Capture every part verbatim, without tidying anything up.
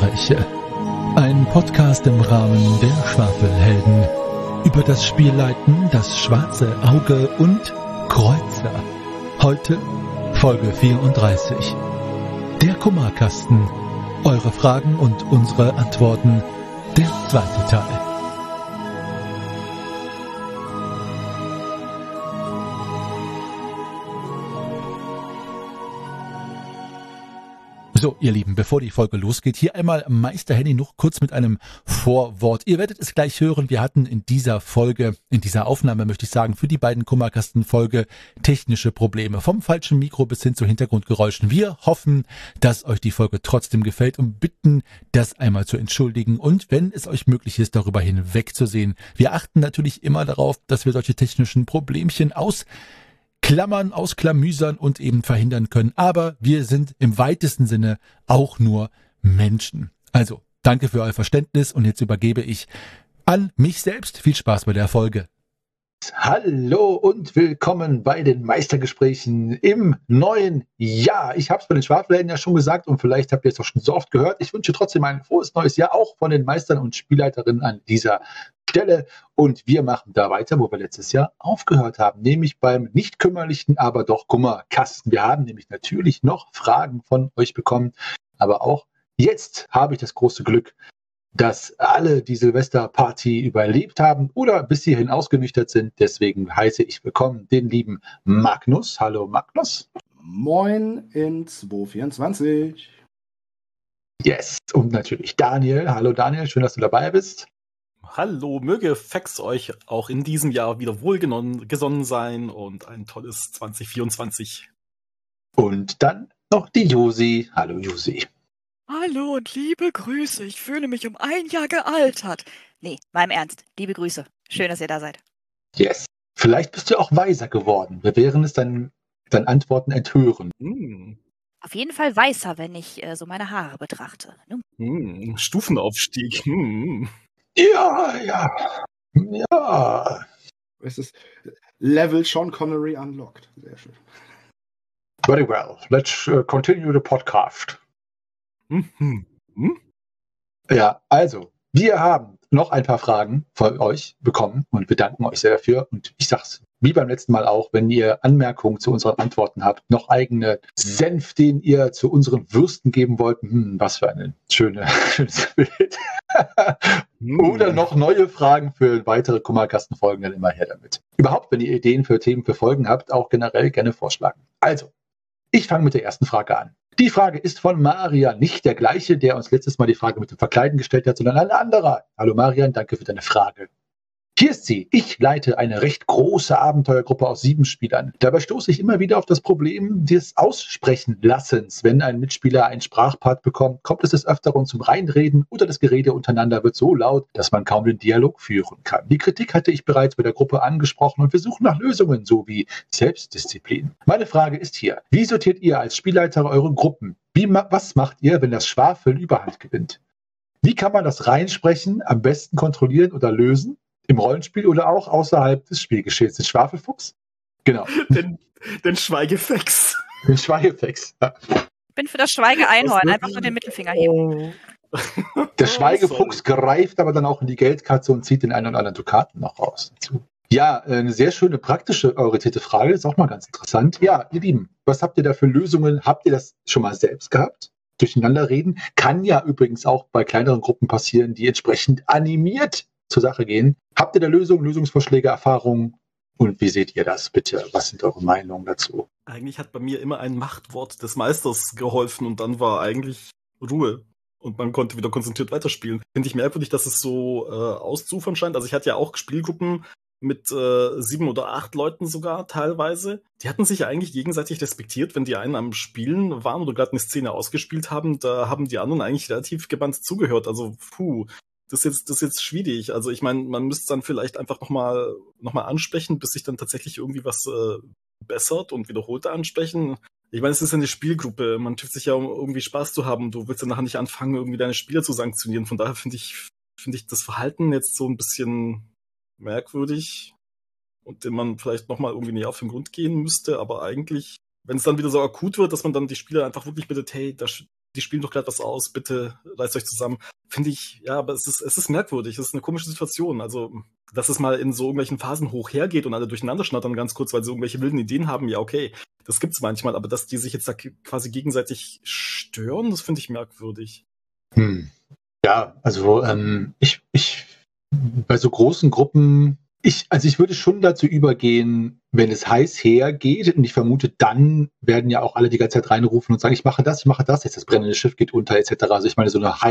Streiche. Ein Podcast im Rahmen der Schwafelhelden. Über das Spielleiten, das schwarze Auge und Kreuzer. Heute Folge vierunddreißig. Der Kummerkasten. Eure Fragen und unsere Antworten. Der zweite Teil. So, ihr Lieben, bevor die Folge losgeht, hier einmal Meister Henny noch kurz mit einem Vorwort. Ihr werdet es gleich hören, wir hatten in dieser Folge, in dieser Aufnahme möchte ich sagen, für die beiden Kummerkasten-Folge technische Probleme. Vom falschen Mikro bis hin zu Hintergrundgeräuschen. Wir hoffen, dass euch die Folge trotzdem gefällt und bitten, das einmal zu entschuldigen und wenn es euch möglich ist, darüber hinwegzusehen. Wir achten natürlich immer darauf, dass wir solche technischen Problemchen aus Klammern, ausklamüsern und eben verhindern können. Aber wir sind im weitesten Sinne auch nur Menschen. Also, danke für euer Verständnis und jetzt übergebe ich an mich selbst. Viel Spaß bei der Folge. Hallo und willkommen bei den Meistergesprächen im neuen Jahr. Ich habe es bei den Schwafelhelden ja schon gesagt und vielleicht habt ihr es auch schon so oft gehört. Ich wünsche trotzdem ein frohes neues Jahr, auch von den Meistern und Spielleiterinnen an dieser Stelle. Und wir machen da weiter, wo wir letztes Jahr aufgehört haben, nämlich beim nicht kümmerlichen, aber doch Kummerkasten. Wir haben nämlich natürlich noch Fragen von euch bekommen, aber auch jetzt habe ich das große Glück, dass alle die Silvesterparty überlebt haben oder bis hierhin ausgenüchtert sind. Deswegen heiße ich willkommen den lieben Magnus. Hallo Magnus. Moin in zwei vierundzwanzig. Yes. Und natürlich Daniel. Hallo Daniel, schön, dass du dabei bist. Hallo, möge Fex euch auch in diesem Jahr wieder wohlgesonnen sein und ein tolles zwanzig vierundzwanzig. Und dann noch die Josi. Hallo Josi. Hallo und liebe Grüße. Ich fühle mich um ein Jahr gealtert. Nee, mal im Ernst. Liebe Grüße. Schön, dass ihr da seid. Yes. Vielleicht bist du auch weiser geworden. Wir werden es dann deinen Antworten enthören. Mm. Auf jeden Fall weißer, wenn ich äh, so meine Haare betrachte. Mm. Stufenaufstieg. Mm. Ja, ja. Ja. Es ist Level Sean Connery unlocked. Sehr schön. Very well. Let's uh, continue the podcast. Mhm. Hm? Ja, also, wir haben noch ein paar Fragen von euch bekommen und bedanken euch sehr dafür. Und ich sag's, wie beim letzten Mal auch, wenn ihr Anmerkungen zu unseren Antworten habt, noch eigene Senf, den ihr zu unseren Würsten geben wollt, hm, was für ein schöne, schönes Bild. Oder noch neue Fragen für weitere Kummerkastenfolgen, dann immer her damit. Überhaupt, wenn ihr Ideen für Themen für Folgen habt, auch generell gerne vorschlagen. Also, ich fange mit der ersten Frage an. Die Frage ist von Marian, nicht der gleiche, der uns letztes Mal die Frage mit dem Verkleiden gestellt hat, sondern ein anderer. Hallo Marian, danke für deine Frage. Hier ist sie. Ich leite eine recht große Abenteuergruppe aus sieben Spielern. Dabei stoße ich immer wieder auf das Problem des Aussprechen-Lassens. Wenn ein Mitspieler einen Sprachpart bekommt, kommt es des Öfteren zum Reinreden oder das Gerede untereinander wird so laut, dass man kaum den Dialog führen kann. Die Kritik hatte ich bereits bei der Gruppe angesprochen und wir suchen nach Lösungen, so wie Selbstdisziplin. Meine Frage ist hier, wie sortiert ihr als Spielleiter eure Gruppen? Wie, was macht ihr, wenn das Schwafeln Überhand gewinnt? Wie kann man das Reinsprechen am besten kontrollieren oder lösen? Im Rollenspiel oder auch außerhalb des Spielgeschehens. Den Schwafelfuchs? Genau. Den, den Schweigefex. Den Schweigefex. Ja. Ich bin für das Schweigeeinhorn. Einfach nur den Mittelfinger heben. Der Schweigefuchs greift aber dann auch in die Geldkatze und zieht den einen oder anderen Dukaten noch raus. Ja, eine sehr schöne, praktische, orientierte Frage. Ist auch mal ganz interessant. Ja, ihr Lieben, was habt ihr da für Lösungen? Habt ihr das schon mal selbst gehabt? Durcheinander reden? Kann ja übrigens auch bei kleineren Gruppen passieren, die entsprechend animiert zur Sache gehen. Habt ihr da Lösungen, Lösungsvorschläge, Erfahrungen? Und wie seht ihr das bitte? Was sind eure Meinungen dazu? Eigentlich hat bei mir immer ein Machtwort des Meisters geholfen und dann war eigentlich Ruhe. Und man konnte wieder konzentriert weiterspielen. Finde ich merkwürdig, dass es so äh, auszufern scheint. Also ich hatte ja auch Spielgruppen mit äh, sieben oder acht Leuten sogar teilweise. Die hatten sich ja eigentlich gegenseitig respektiert, wenn die einen am Spielen waren oder gerade eine Szene ausgespielt haben. Da haben die anderen eigentlich relativ gebannt zugehört. Also puh. Das ist jetzt, das ist jetzt schwierig. Also ich meine, man müsste dann vielleicht einfach nochmal noch mal ansprechen, bis sich dann tatsächlich irgendwie was äh, bessert und wiederholt ansprechen. Ich meine, es ist eine Spielgruppe. Man trifft sich ja, um irgendwie Spaß zu haben. Du willst ja nachher nicht anfangen, irgendwie deine Spieler zu sanktionieren. Von daher finde ich, finde ich das Verhalten jetzt so ein bisschen merkwürdig und dem man vielleicht nochmal irgendwie näher auf den Grund gehen müsste. Aber eigentlich, wenn es dann wieder so akut wird, dass man dann die Spieler einfach wirklich bittet, hey, da die spielen doch gerade was aus, bitte reißt euch zusammen. Finde ich, ja, aber es ist, es ist merkwürdig, es ist eine komische Situation. Also, dass es mal in so irgendwelchen Phasen hoch hergeht und alle durcheinander schnattern ganz kurz, weil sie irgendwelche wilden Ideen haben, ja, okay, das gibt's manchmal, aber dass die sich jetzt da quasi gegenseitig stören, das finde ich merkwürdig. Hm. Ja, also ähm, ich, ich bei so großen Gruppen, ich, also ich würde schon dazu übergehen, wenn es heiß hergeht, und ich vermute, dann werden ja auch alle die ganze Zeit reinrufen und sagen, ich mache das, ich mache das, jetzt das brennende Schiff geht unter, et cetera. Also ich meine, so eine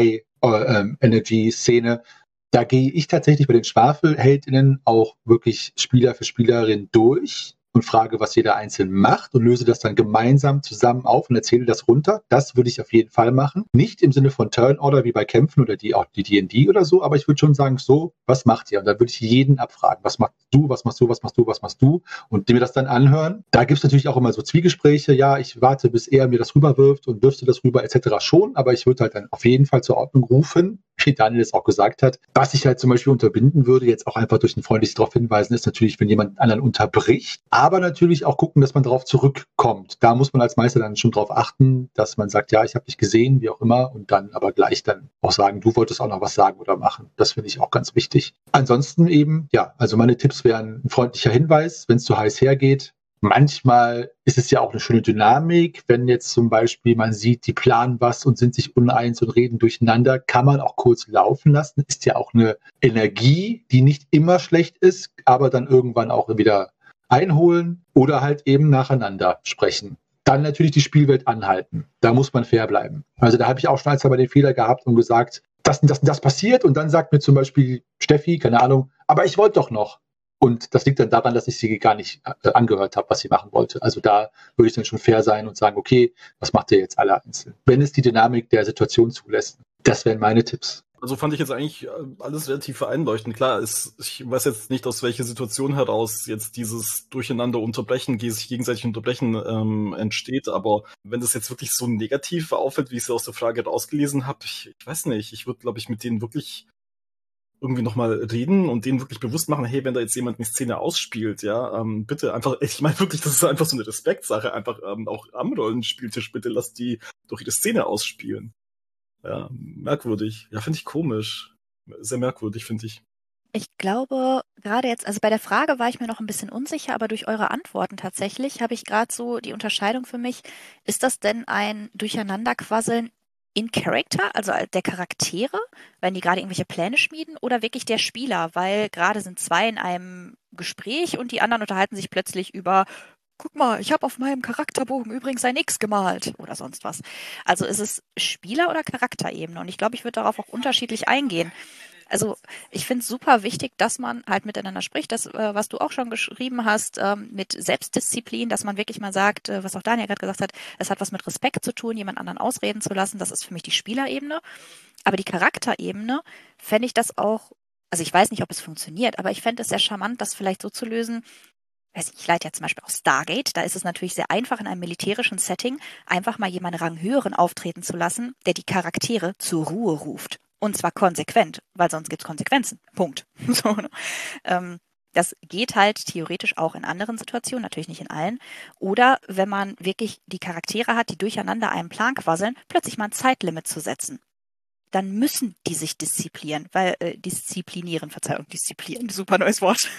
High-Energy-Szene, da gehe ich tatsächlich bei den SchwafelheldInnen auch wirklich Spieler für Spielerin durch und frage, was jeder einzeln macht und löse das dann gemeinsam zusammen auf und erzähle das runter. Das würde ich auf jeden Fall machen. Nicht im Sinne von Turnorder wie bei Kämpfen oder die auch die D und D oder so, aber ich würde schon sagen, so, was macht ihr? Und dann würde ich jeden abfragen, was machst du, was machst du, was machst du, was machst du? Und die mir das dann anhören. Da gibt es natürlich auch immer so Zwiegespräche, ja, ich warte, bis er mir das rüberwirft und wirfst du das rüber, et cetera schon, aber ich würde halt dann auf jeden Fall zur Ordnung rufen, wie Daniel es auch gesagt hat. Was ich halt zum Beispiel unterbinden würde, jetzt auch einfach durch ein freundliches darauf hinweisen, ist natürlich, wenn jemand anderen unterbricht, aber natürlich auch gucken, dass man darauf zurückkommt. Da muss man als Meister dann schon darauf achten, dass man sagt, ja, ich habe dich gesehen, wie auch immer, und dann aber gleich dann auch sagen, du wolltest auch noch was sagen oder machen. Das finde ich auch ganz wichtig. Ansonsten eben, ja, also meine Tipps wären ein freundlicher Hinweis, wenn es zu heiß hergeht. Manchmal ist es ja auch eine schöne Dynamik, wenn jetzt zum Beispiel man sieht, die planen was und sind sich uneins und reden durcheinander, kann man auch kurz laufen lassen. Ist ja auch eine Energie, die nicht immer schlecht ist, aber dann irgendwann auch wieder einholen oder halt eben nacheinander sprechen. Dann natürlich die Spielwelt anhalten. Da muss man fair bleiben. Also da habe ich auch schon als bei den Fehler gehabt und gesagt, das und das und das passiert und dann sagt mir zum Beispiel Steffi, keine Ahnung, aber ich wollte doch noch. Und das liegt dann daran, dass ich sie gar nicht äh, angehört habe, was sie machen wollte. Also da würde ich dann schon fair sein und sagen, okay, was macht ihr jetzt alle einzeln? Wenn es die Dynamik der Situation zulässt. Das wären meine Tipps. Also fand ich jetzt eigentlich alles relativ einleuchtend. Klar, ist, ich weiß jetzt nicht, aus welcher Situation heraus jetzt dieses Durcheinander unterbrechen, sich gegenseitig unterbrechen ähm, entsteht, aber wenn das jetzt wirklich so negativ auffällt, wie ich es aus der Frage rausgelesen habe, ich, ich weiß nicht, ich würde, glaube ich, mit denen wirklich irgendwie nochmal reden und denen wirklich bewusst machen, hey, wenn da jetzt jemand eine Szene ausspielt, ja, ähm, bitte einfach, ich meine wirklich, das ist einfach so eine Respektsache, einfach ähm, auch am Rollenspieltisch, bitte lasst die doch ihre Szene ausspielen. Ja, merkwürdig. Ja, finde ich komisch. Sehr merkwürdig, finde ich. Ich glaube, gerade jetzt, also bei der Frage war ich mir noch ein bisschen unsicher, aber durch eure Antworten tatsächlich habe ich gerade so die Unterscheidung für mich, ist das denn ein Durcheinanderquasseln in Character, also der Charaktere, wenn die gerade irgendwelche Pläne schmieden, oder wirklich der Spieler, weil gerade sind zwei in einem Gespräch und die anderen unterhalten sich plötzlich über, guck mal, ich habe auf meinem Charakterbogen übrigens ein X gemalt oder sonst was. Also ist es Spieler- oder Charakterebene? Und ich glaube, ich würde darauf auch unterschiedlich eingehen. Also ich finde es super wichtig, dass man halt miteinander spricht, das, äh, was du auch schon geschrieben hast, ähm, mit Selbstdisziplin, dass man wirklich mal sagt, äh, was auch Daniel gerade gesagt hat, es hat was mit Respekt zu tun, jemand anderen ausreden zu lassen, das ist für mich die Spielerebene. Aber die Charakterebene fände ich das auch, also ich weiß nicht, ob es funktioniert, aber ich fände es sehr charmant, das vielleicht so zu lösen. Weiß ich, ich leite ja zum Beispiel auch Stargate, da ist es natürlich sehr einfach in einem militärischen Setting, einfach mal jemanden Ranghöheren auftreten zu lassen, der die Charaktere zur Ruhe ruft. Und zwar konsequent, weil sonst gibt es Konsequenzen. Punkt. So, ne? ähm, das geht halt theoretisch auch in anderen Situationen, natürlich nicht in allen. Oder wenn man wirklich die Charaktere hat, die durcheinander einen Plan quasseln, plötzlich mal ein Zeitlimit zu setzen. Dann müssen die sich disziplinieren, weil äh, disziplinieren, Verzeihung, disziplinieren, super neues Wort.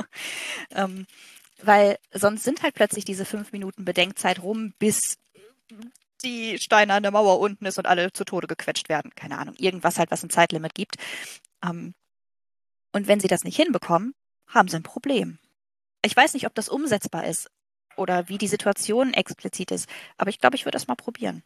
ähm, weil sonst sind halt plötzlich diese fünf Minuten Bedenkzeit rum, bis die Steine an der Mauer unten ist und alle zu Tode gequetscht werden. Keine Ahnung, irgendwas halt, was ein Zeitlimit gibt. Ähm, und wenn sie das nicht hinbekommen, haben sie ein Problem. Ich weiß nicht, ob das umsetzbar ist oder wie die Situation explizit ist, aber ich glaube, ich würde das mal probieren.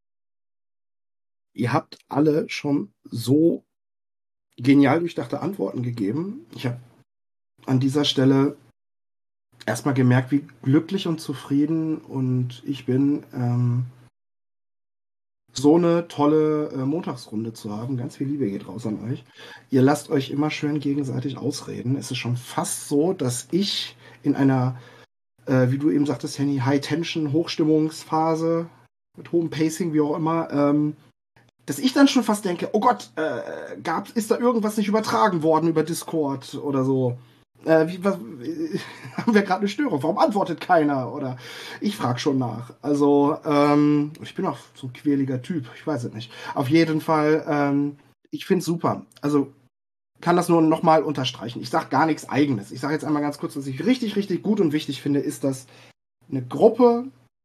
Ihr habt alle schon so genial durchdachte Antworten gegeben. Ich habe an dieser Stelle erstmal gemerkt, wie glücklich und zufrieden und ich bin, ähm, so eine tolle äh, Montagsrunde zu haben. Ganz viel Liebe geht raus an euch. Ihr lasst euch immer schön gegenseitig ausreden. Es ist schon fast so, dass ich in einer, äh, wie du eben sagtest, Henny, High-Tension, Hochstimmungsphase mit hohem Pacing, wie auch immer, ähm, dass ich dann schon fast denke, oh Gott, äh, gab, ist da irgendwas nicht übertragen worden über Discord oder so. Äh, wie, was, äh, haben wir gerade eine Störung? Warum antwortet keiner? Oder ich frage schon nach. Also, ähm, ich bin auch so ein quäliger Typ, ich weiß es nicht. Auf jeden Fall, ähm, ich finde es super. Also, kann das nur nochmal unterstreichen. Ich sage gar nichts Eigenes. Ich sage jetzt einmal ganz kurz, was ich richtig, richtig gut und wichtig finde, ist, dass eine Gruppe,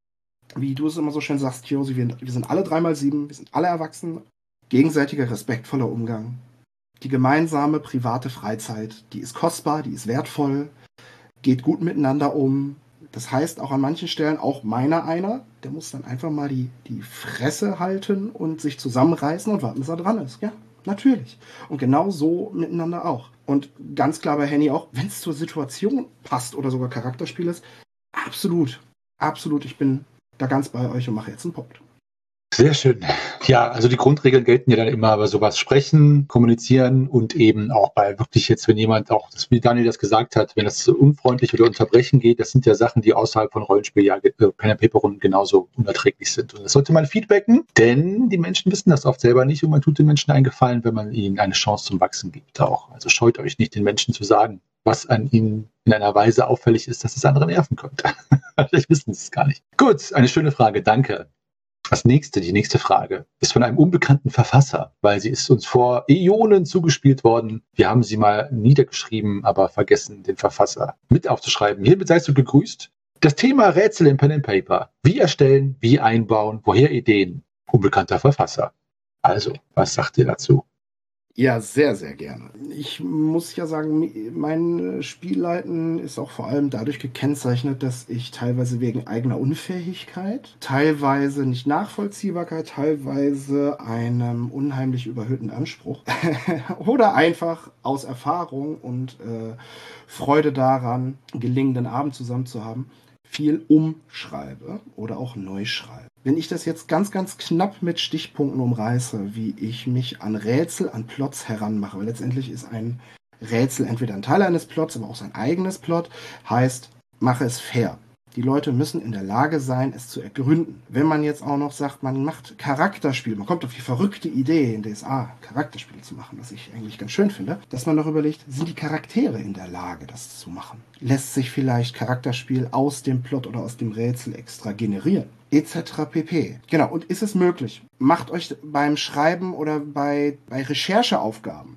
wie du es immer so schön sagst, Josi, wir, wir sind alle drei mal sieben, wir sind alle erwachsen, gegenseitiger, respektvoller Umgang. Die gemeinsame private Freizeit, die ist kostbar, die ist wertvoll, geht gut miteinander um. Das heißt auch an manchen Stellen, auch meiner einer, der muss dann einfach mal die, die Fresse halten und sich zusammenreißen und warten, bis er dran ist. Ja, natürlich. Und genau so miteinander auch. Und ganz klar bei Henny auch, wenn es zur Situation passt oder sogar Charakterspiel ist, absolut, absolut, ich bin da ganz bei euch und mache jetzt einen Punkt. Sehr schön. Ja, also die Grundregeln gelten ja dann immer bei sowas sprechen, kommunizieren und eben auch bei wirklich jetzt, wenn jemand auch, das, wie Daniel das gesagt hat, wenn das unfreundlich oder unterbrechen geht, das sind ja Sachen, die außerhalb von Rollenspiel, ja, Pen-and-Paper-Runden genauso unerträglich sind. Und das sollte man feedbacken, denn die Menschen wissen das oft selber nicht und man tut den Menschen einen Gefallen, wenn man ihnen eine Chance zum Wachsen gibt auch. Also scheut euch nicht, den Menschen zu sagen, was an ihnen in einer Weise auffällig ist, dass es andere nerven könnte. Vielleicht wissen sie es gar nicht. Gut, eine schöne Frage, danke. Das nächste, die nächste Frage ist von einem unbekannten Verfasser, weil sie ist uns vor Äonen zugespielt worden. Wir haben sie mal niedergeschrieben, aber vergessen, den Verfasser mit aufzuschreiben. Hiermit seist du gegrüßt. Das Thema Rätsel in Pen and Paper. Wie erstellen, wie einbauen, woher Ideen? Unbekannter Verfasser. Also, was sagt ihr dazu? Ja, sehr, sehr gerne. Ich muss ja sagen, mein Spielleiten ist auch vor allem dadurch gekennzeichnet, dass ich teilweise wegen eigener Unfähigkeit, teilweise nicht Nachvollziehbarkeit, teilweise einem unheimlich überhöhten Anspruch oder einfach aus Erfahrung und äh, Freude daran, einen gelingenden Abend zusammen zu haben, viel umschreibe oder auch neu schreibe. Wenn ich das jetzt ganz, ganz knapp mit Stichpunkten umreiße, wie ich mich an Rätsel, an Plots heranmache, weil letztendlich ist ein Rätsel entweder ein Teil eines Plots, aber auch sein eigenes Plot, heißt, mache es fair. Die Leute müssen in der Lage sein, es zu ergründen. Wenn man jetzt auch noch sagt, man macht Charakterspiele, man kommt auf die verrückte Idee, in D S A Charakterspiele zu machen, was ich eigentlich ganz schön finde, dass man doch überlegt, sind die Charaktere in der Lage, das zu machen? Lässt sich vielleicht Charakterspiel aus dem Plot oder aus dem Rätsel extra generieren? Etc. pp. Genau, und ist es möglich? Macht euch beim Schreiben oder bei, bei Rechercheaufgaben,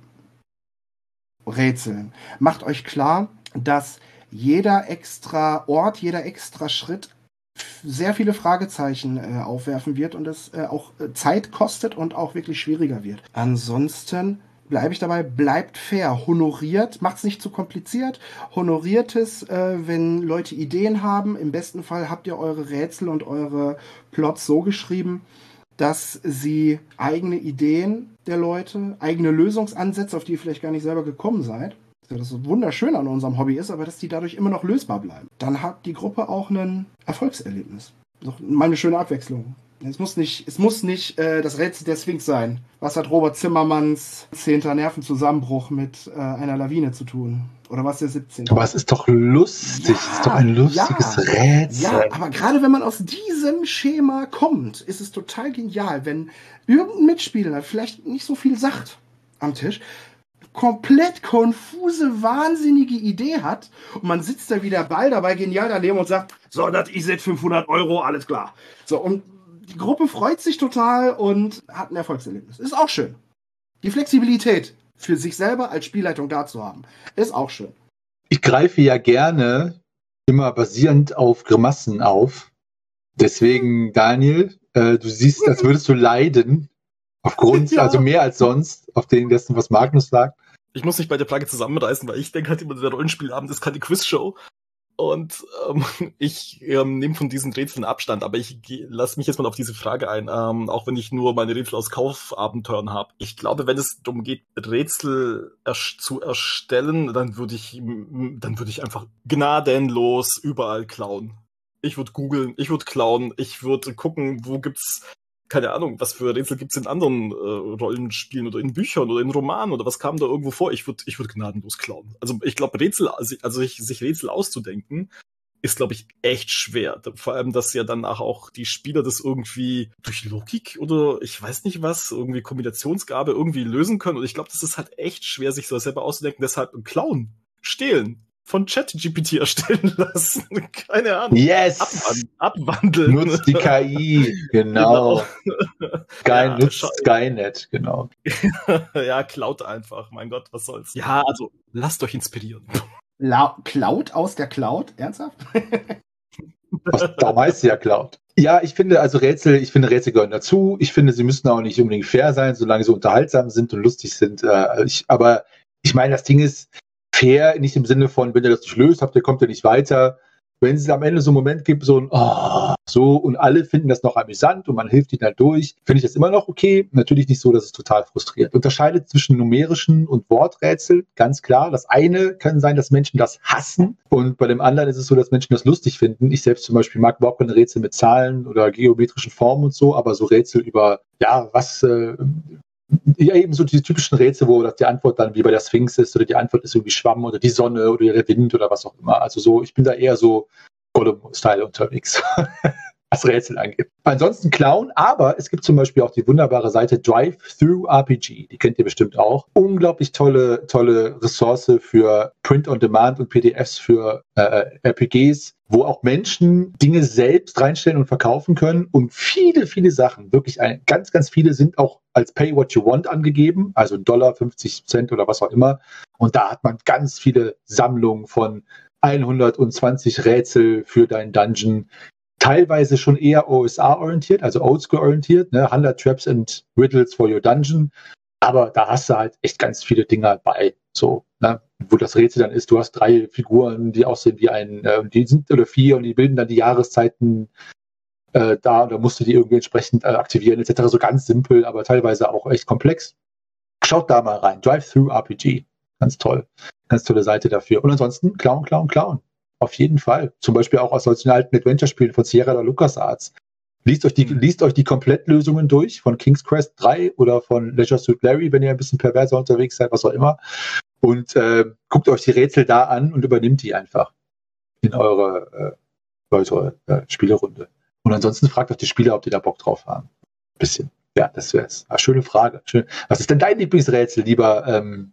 Rätseln, macht euch klar, dass jeder extra Ort, jeder extra Schritt sehr viele Fragezeichen äh, aufwerfen wird und es äh, auch äh, Zeit kostet und auch wirklich schwieriger wird. Ansonsten bleibe ich dabei, bleibt fair, honoriert, macht es nicht zu kompliziert, honoriert es, äh, wenn Leute Ideen haben. Im besten Fall habt ihr eure Rätsel und eure Plots so geschrieben, dass sie eigene Ideen der Leute, eigene Lösungsansätze, auf die ihr vielleicht gar nicht selber gekommen seid, das so wunderschön an unserem Hobby ist, aber dass die dadurch immer noch lösbar bleiben. Dann hat die Gruppe auch ein Erfolgserlebnis. Doch mal eine schöne Abwechslung. Es muss nicht, es muss nicht äh, das Rätsel der Sphinx sein. Was hat Robert Zimmermanns zehnter Nervenzusammenbruch mit äh, einer Lawine zu tun? Oder was der siebzehnte? Aber es ist doch lustig. Ja, es ist doch ein lustiges ja, Rätsel. Ja, aber gerade wenn man aus diesem Schema kommt, ist es total genial, wenn irgendein Mitspieler vielleicht nicht so viel sagt am Tisch, komplett konfuse, wahnsinnige Idee hat und man sitzt da wieder Ball dabei genial daneben und sagt, so, das ist jetzt fünfhundert Euro, alles klar. So, und die Gruppe freut sich total und hat ein Erfolgserlebnis. Ist auch schön. Die Flexibilität für sich selber als Spielleitung da zu haben, ist auch schön. Ich greife ja gerne immer basierend auf Grimassen auf. Deswegen, Daniel, äh, du siehst, als würdest du leiden. Aufgrund, ja. Also mehr als sonst, auf den dessen, was Magnus sagt. Ich muss mich bei der Plage zusammenreißen, weil ich denke halt immer, der Rollenspielabend ist keine Quizshow. Und ähm, ich ähm, nehme von diesen Rätseln Abstand, aber ich lasse mich jetzt mal auf diese Frage ein, ähm, auch wenn ich nur meine Rätsel aus Kaufabenteuern habe. Ich glaube, wenn es darum geht, Rätsel erst zu erstellen, dann würde ich, dann würde ich einfach gnadenlos überall klauen. Ich würde googeln, ich würde klauen, ich würde gucken, wo gibt's, keine Ahnung, was für Rätsel gibt's in anderen äh, Rollenspielen oder in Büchern oder in Romanen oder was kam da irgendwo vor? Ich würde ich würde gnadenlos klauen. Also ich glaube, Rätsel, also, also sich, sich Rätsel auszudenken, ist, glaube ich, echt schwer. Vor allem, dass ja danach auch die Spieler das irgendwie durch Logik oder ich weiß nicht was, irgendwie Kombinationsgabe irgendwie lösen können. Und ich glaube, das ist halt echt schwer, sich so selber auszudenken. Deshalb klauen. stehlen. Von ChatGPT erstellen lassen. Keine Ahnung. Yes! Abwand- abwandeln. Nutzt die K I, genau. Genau. Sky Ja, nutzt schau- Skynet, genau. Ja, klaut einfach. Mein Gott, was soll's. Ja, also, lasst euch inspirieren. La- Cloud aus der Cloud? Ernsthaft? Was, darum heißt sie ja Cloud. Ja, ich finde, also Rätsel, ich finde, Rätsel gehören dazu. Ich finde, sie müssen auch nicht unbedingt fair sein, solange sie unterhaltsam sind und lustig sind. Äh, ich, aber ich meine, das Ding ist fair, nicht im Sinne von, wenn ihr das nicht löst habt, ihr kommt ja nicht weiter. Wenn es am Ende so einen Moment gibt, so ein oh, so und alle finden das noch amüsant und man hilft ihnen halt durch, finde ich das immer noch okay. Natürlich nicht so, dass es total frustriert. Unterscheidet zwischen numerischen und Worträtsel, ganz klar. Das eine kann sein, dass Menschen das hassen und bei dem anderen ist es so, dass Menschen das lustig finden. Ich selbst zum Beispiel mag überhaupt keine Rätsel mit Zahlen oder geometrischen Formen und so, aber so Rätsel über, ja, was... Äh, ja, eben so die typischen Rätsel, wo das die Antwort dann wie bei der Sphinx ist oder die Antwort ist irgendwie Schwamm oder die Sonne oder der Wind oder was auch immer. Also so, ich bin da eher so Gollum-Style unterwegs, was Rätsel angeht. Ansonsten Clown, aber es gibt zum Beispiel auch die wunderbare Seite Drive-Thru R P G. Die kennt ihr bestimmt auch. Unglaublich tolle, tolle Ressource für Print-on-Demand und P D Fs für äh, R P Gs, wo auch Menschen Dinge selbst reinstellen und verkaufen können. Und viele, viele Sachen, wirklich ein, ganz, ganz viele sind auch als Pay What You Want angegeben, also Dollar, fünfzig Cent oder was auch immer. Und da hat man ganz viele Sammlungen von hundertzwanzig Rätsel für deinen Dungeon. Teilweise schon eher O S R-orientiert, also Oldschool-orientiert, ne? hundert Traps and Riddles for your Dungeon. Aber da hast du halt echt ganz viele Dinger bei, so, ne? Wo das Rätsel dann ist, du hast drei Figuren, die aussehen wie ein, äh, die sind oder vier und die bilden dann die Jahreszeiten äh, da und da musst du die irgendwie entsprechend äh, aktivieren, et cetera. So ganz simpel, aber teilweise auch echt komplex. Schaut da mal rein. Drive-Thru R P G. Ganz toll. Ganz tolle Seite dafür. Und ansonsten Clown, Clown, Clown. Auf jeden Fall. Zum Beispiel auch aus solchen alten Adventure-Spielen von Sierra oder LucasArts. Liest euch die, mhm. liest euch die Komplettlösungen durch von King's Quest drei oder von Leisure Suit Larry, wenn ihr ein bisschen perverser unterwegs seid, was auch immer. Und äh, guckt euch die Rätsel da an und übernimmt die einfach in eure, äh, eure äh, Spielerunde. Und ansonsten fragt euch die Spieler, ob die da Bock drauf haben. Ein bisschen. Ja, das wäre es. Ah, schöne Frage. Schön. Was ist denn dein Lieblingsrätsel, lieber? Ähm,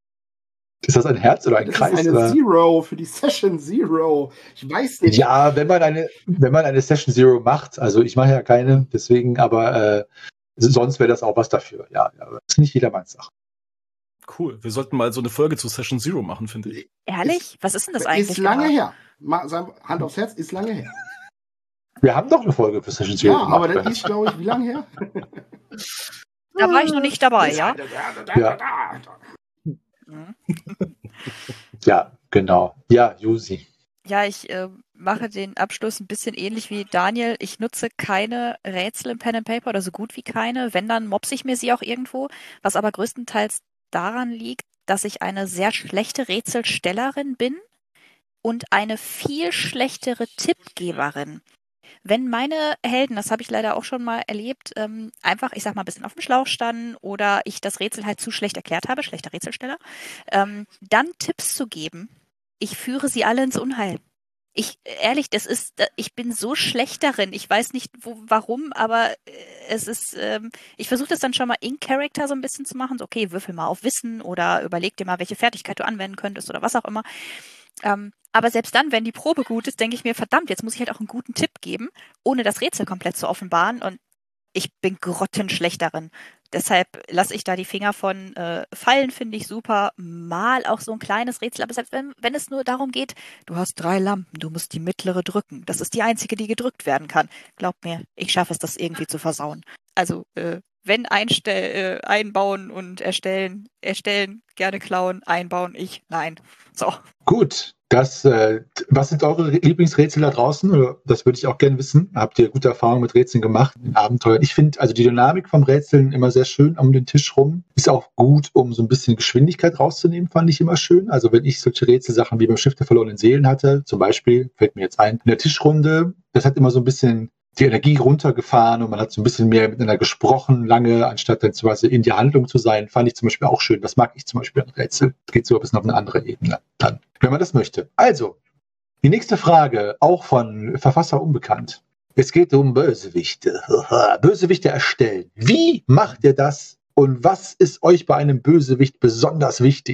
ist das ein Herz oder ein das Kreis? Das ist eine oder? Zero für die Session Zero. Ich weiß nicht. Ja, wenn man eine, wenn man eine Session Zero macht, also ich mache ja keine, deswegen, aber äh, sonst wäre das auch was dafür. Ja, ja, das ist nicht jedermanns Sache. Cool. Wir sollten mal so eine Folge zu Session Zero machen, finde ich. Ehrlich? Ist, was ist denn das eigentlich? Ist lange genau? her. Mal, sagen, Hand aufs Herz, ist lange her. Wir haben doch eine Folge für Session Zero Ja, gemacht, aber das Bernd. ist, glaube ich, wie lange her? Da war ich noch nicht dabei, ja? Ja. Ja, genau. Ja, Jusi. Ja, ich äh, mache den Abschluss ein bisschen ähnlich wie Daniel. Ich nutze keine Rätsel im Pen and Paper oder so gut wie keine. Wenn, dann mopse ich mir sie auch irgendwo. Was aber größtenteils daran liegt, dass ich eine sehr schlechte Rätselstellerin bin und eine viel schlechtere Tippgeberin. Wenn meine Helden, das habe ich leider auch schon mal erlebt, ähm, einfach, ich sag mal, ein bisschen auf dem Schlauch standen oder ich das Rätsel halt zu schlecht erklärt habe, schlechter Rätselsteller, ähm, dann Tipps zu geben, ich führe sie alle ins Unheil. Ich, ehrlich, das ist, ich bin so schlecht darin. Ich weiß nicht, wo, warum, aber es ist, ähm, ich versuche das dann schon mal in Character so ein bisschen zu machen. So, okay, würfel mal auf Wissen oder überleg dir mal, welche Fertigkeit du anwenden könntest oder was auch immer. Ähm, aber selbst dann, wenn die Probe gut ist, denke ich mir, verdammt, jetzt muss ich halt auch einen guten Tipp geben, ohne das Rätsel komplett zu offenbaren. Und ich bin grottenschlecht darin. Deshalb lasse ich da die Finger von. Äh, Fallen finde ich super. Mal auch so ein kleines Rätsel. Aber selbst wenn, wenn es nur darum geht, du hast drei Lampen, du musst die mittlere drücken. Das ist die einzige, die gedrückt werden kann. Glaub mir, ich schaffe es, das irgendwie zu versauen. Also, äh, wenn einstell, äh, einbauen und erstellen, erstellen, gerne klauen, einbauen, ich, nein. So. Gut. Das, äh, was sind eure Lieblingsrätsel da draußen? Das würde ich auch gerne wissen. Habt ihr gute Erfahrungen mit Rätseln gemacht in Abenteuern? Ich finde also die Dynamik vom Rätseln immer sehr schön um den Tisch rum. Ist auch gut, um so ein bisschen Geschwindigkeit rauszunehmen, fand ich immer schön. Also wenn ich solche Rätselsachen wie beim Schiff der verlorenen Seelen hatte, zum Beispiel, fällt mir jetzt ein, in der Tischrunde, das hat immer so ein bisschen die Energie runtergefahren und man hat so ein bisschen mehr miteinander gesprochen, lange, anstatt dann zum Beispiel in die Handlung zu sein, fand ich zum Beispiel auch schön. Das mag ich zum Beispiel an Rätsel. Das geht so ein bisschen auf eine andere Ebene dann, wenn man das möchte. Also, die nächste Frage, auch von Verfasser unbekannt. Es geht um Bösewichte. Bösewichte erstellen. Wie macht ihr das und was ist euch bei einem Bösewicht besonders wichtig?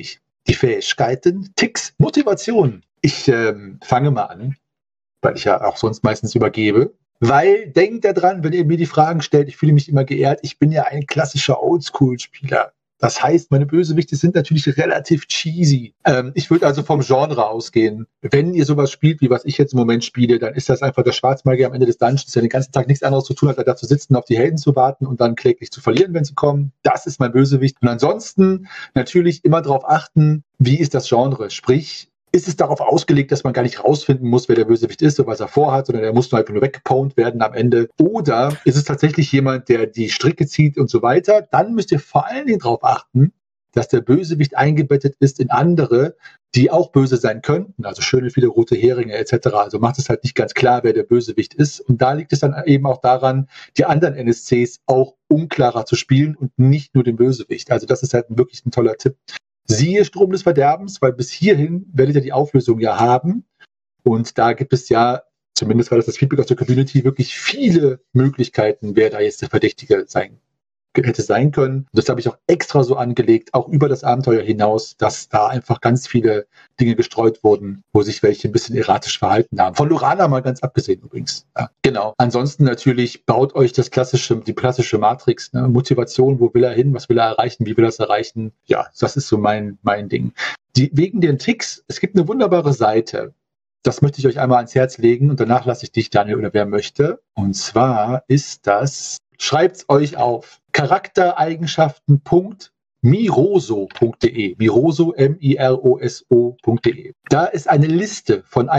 die Fähigkeiten, Ticks, Motivation. Ich ähm, fange mal an, weil ich ja auch sonst meistens übergebe. Weil, denkt daran, wenn ihr mir die Fragen stellt, ich fühle mich immer geehrt, ich bin ja ein klassischer Oldschool-Spieler. Das heißt, meine Bösewichte sind natürlich relativ cheesy. Ähm, ich würde also vom Genre ausgehen. Wenn ihr sowas spielt, wie was ich jetzt im Moment spiele, dann ist das einfach der Schwarzmagier am Ende des Dungeons, der den ganzen Tag nichts anderes zu tun hat, als da zu sitzen, auf die Helden zu warten und dann kläglich zu verlieren, wenn sie kommen. Das ist mein Bösewicht. Und ansonsten natürlich immer darauf achten, wie ist das Genre? Sprich, ist es darauf ausgelegt, dass man gar nicht rausfinden muss, wer der Bösewicht ist oder was er vorhat, sondern er muss nur einfach nur weggepwned werden am Ende. Oder ist es tatsächlich jemand, der die Stricke zieht und so weiter? Dann müsst ihr vor allen Dingen darauf achten, dass der Bösewicht eingebettet ist in andere, die auch böse sein könnten. Also schöne viele rote Heringe et cetera. Also macht es halt nicht ganz klar, wer der Bösewicht ist. Und da liegt es dann eben auch daran, die anderen N S Cs auch unklarer zu spielen und nicht nur den Bösewicht. Also das ist halt wirklich ein toller Tipp. Siehe Strom des Verderbens, weil bis hierhin werdet ihr die Auflösung ja haben. Und da gibt es ja, zumindest war das das Feedback aus der Community, wirklich viele Möglichkeiten, wer da jetzt der Verdächtige sein hätte sein können. Und das habe ich auch extra so angelegt, auch über das Abenteuer hinaus, dass da einfach ganz viele Dinge gestreut wurden, wo sich welche ein bisschen erratisch verhalten haben. Von Lorana mal ganz abgesehen übrigens. Ja, genau. Ansonsten natürlich baut euch das klassische, die klassische Matrix, ne? Motivation, wo will er hin, was will er erreichen, wie will er es erreichen? Ja, das ist so mein, mein Ding. Die, wegen den Tricks, es gibt eine wunderbare Seite. Das möchte ich euch einmal ans Herz legen und danach lasse ich dich, Daniel, oder wer möchte. Und zwar ist das, schreibt's euch auf, charaktereigenschaften punkt miroso punkt de, Miroso, M I R O S O.de. Da ist eine Liste von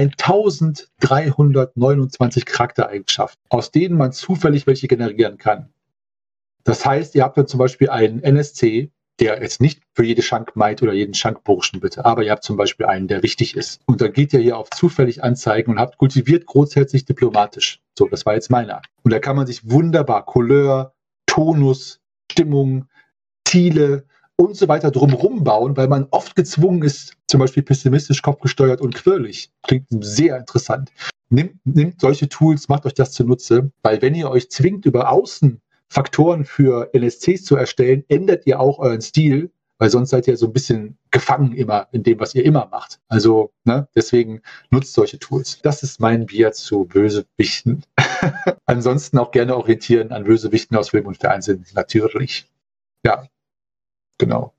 eintausenddreihundertneunundzwanzig Charaktereigenschaften, aus denen man zufällig welche generieren kann. Das heißt, ihr habt dann zum Beispiel einen N S C, der jetzt nicht für jede Schankmaid oder jeden Schankburschen bitte, aber ihr habt zum Beispiel einen, der wichtig ist. Und dann geht ihr hier auf zufällig anzeigen und habt kultiviert, großherzig, diplomatisch. So, das war jetzt meiner. Und da kann man sich wunderbar Couleur, Tonus, Stimmung, Ziele und so weiter drumherum bauen, weil man oft gezwungen ist, zum Beispiel pessimistisch, kopfgesteuert und quirlig. Klingt sehr interessant. Nimmt, nimmt solche Tools, macht euch das zunutze, weil wenn ihr euch zwingt, über außen Faktoren für N S Cs zu erstellen, ändert ihr auch euren Stil, weil sonst seid ihr so ein bisschen gefangen immer in dem, was ihr immer macht. Also, ne, deswegen nutzt solche Tools. Das ist mein Bier zu Bösewichten. Ansonsten auch gerne orientieren an Bösewichten aus Film und Fernsehen, natürlich. Ja, genau.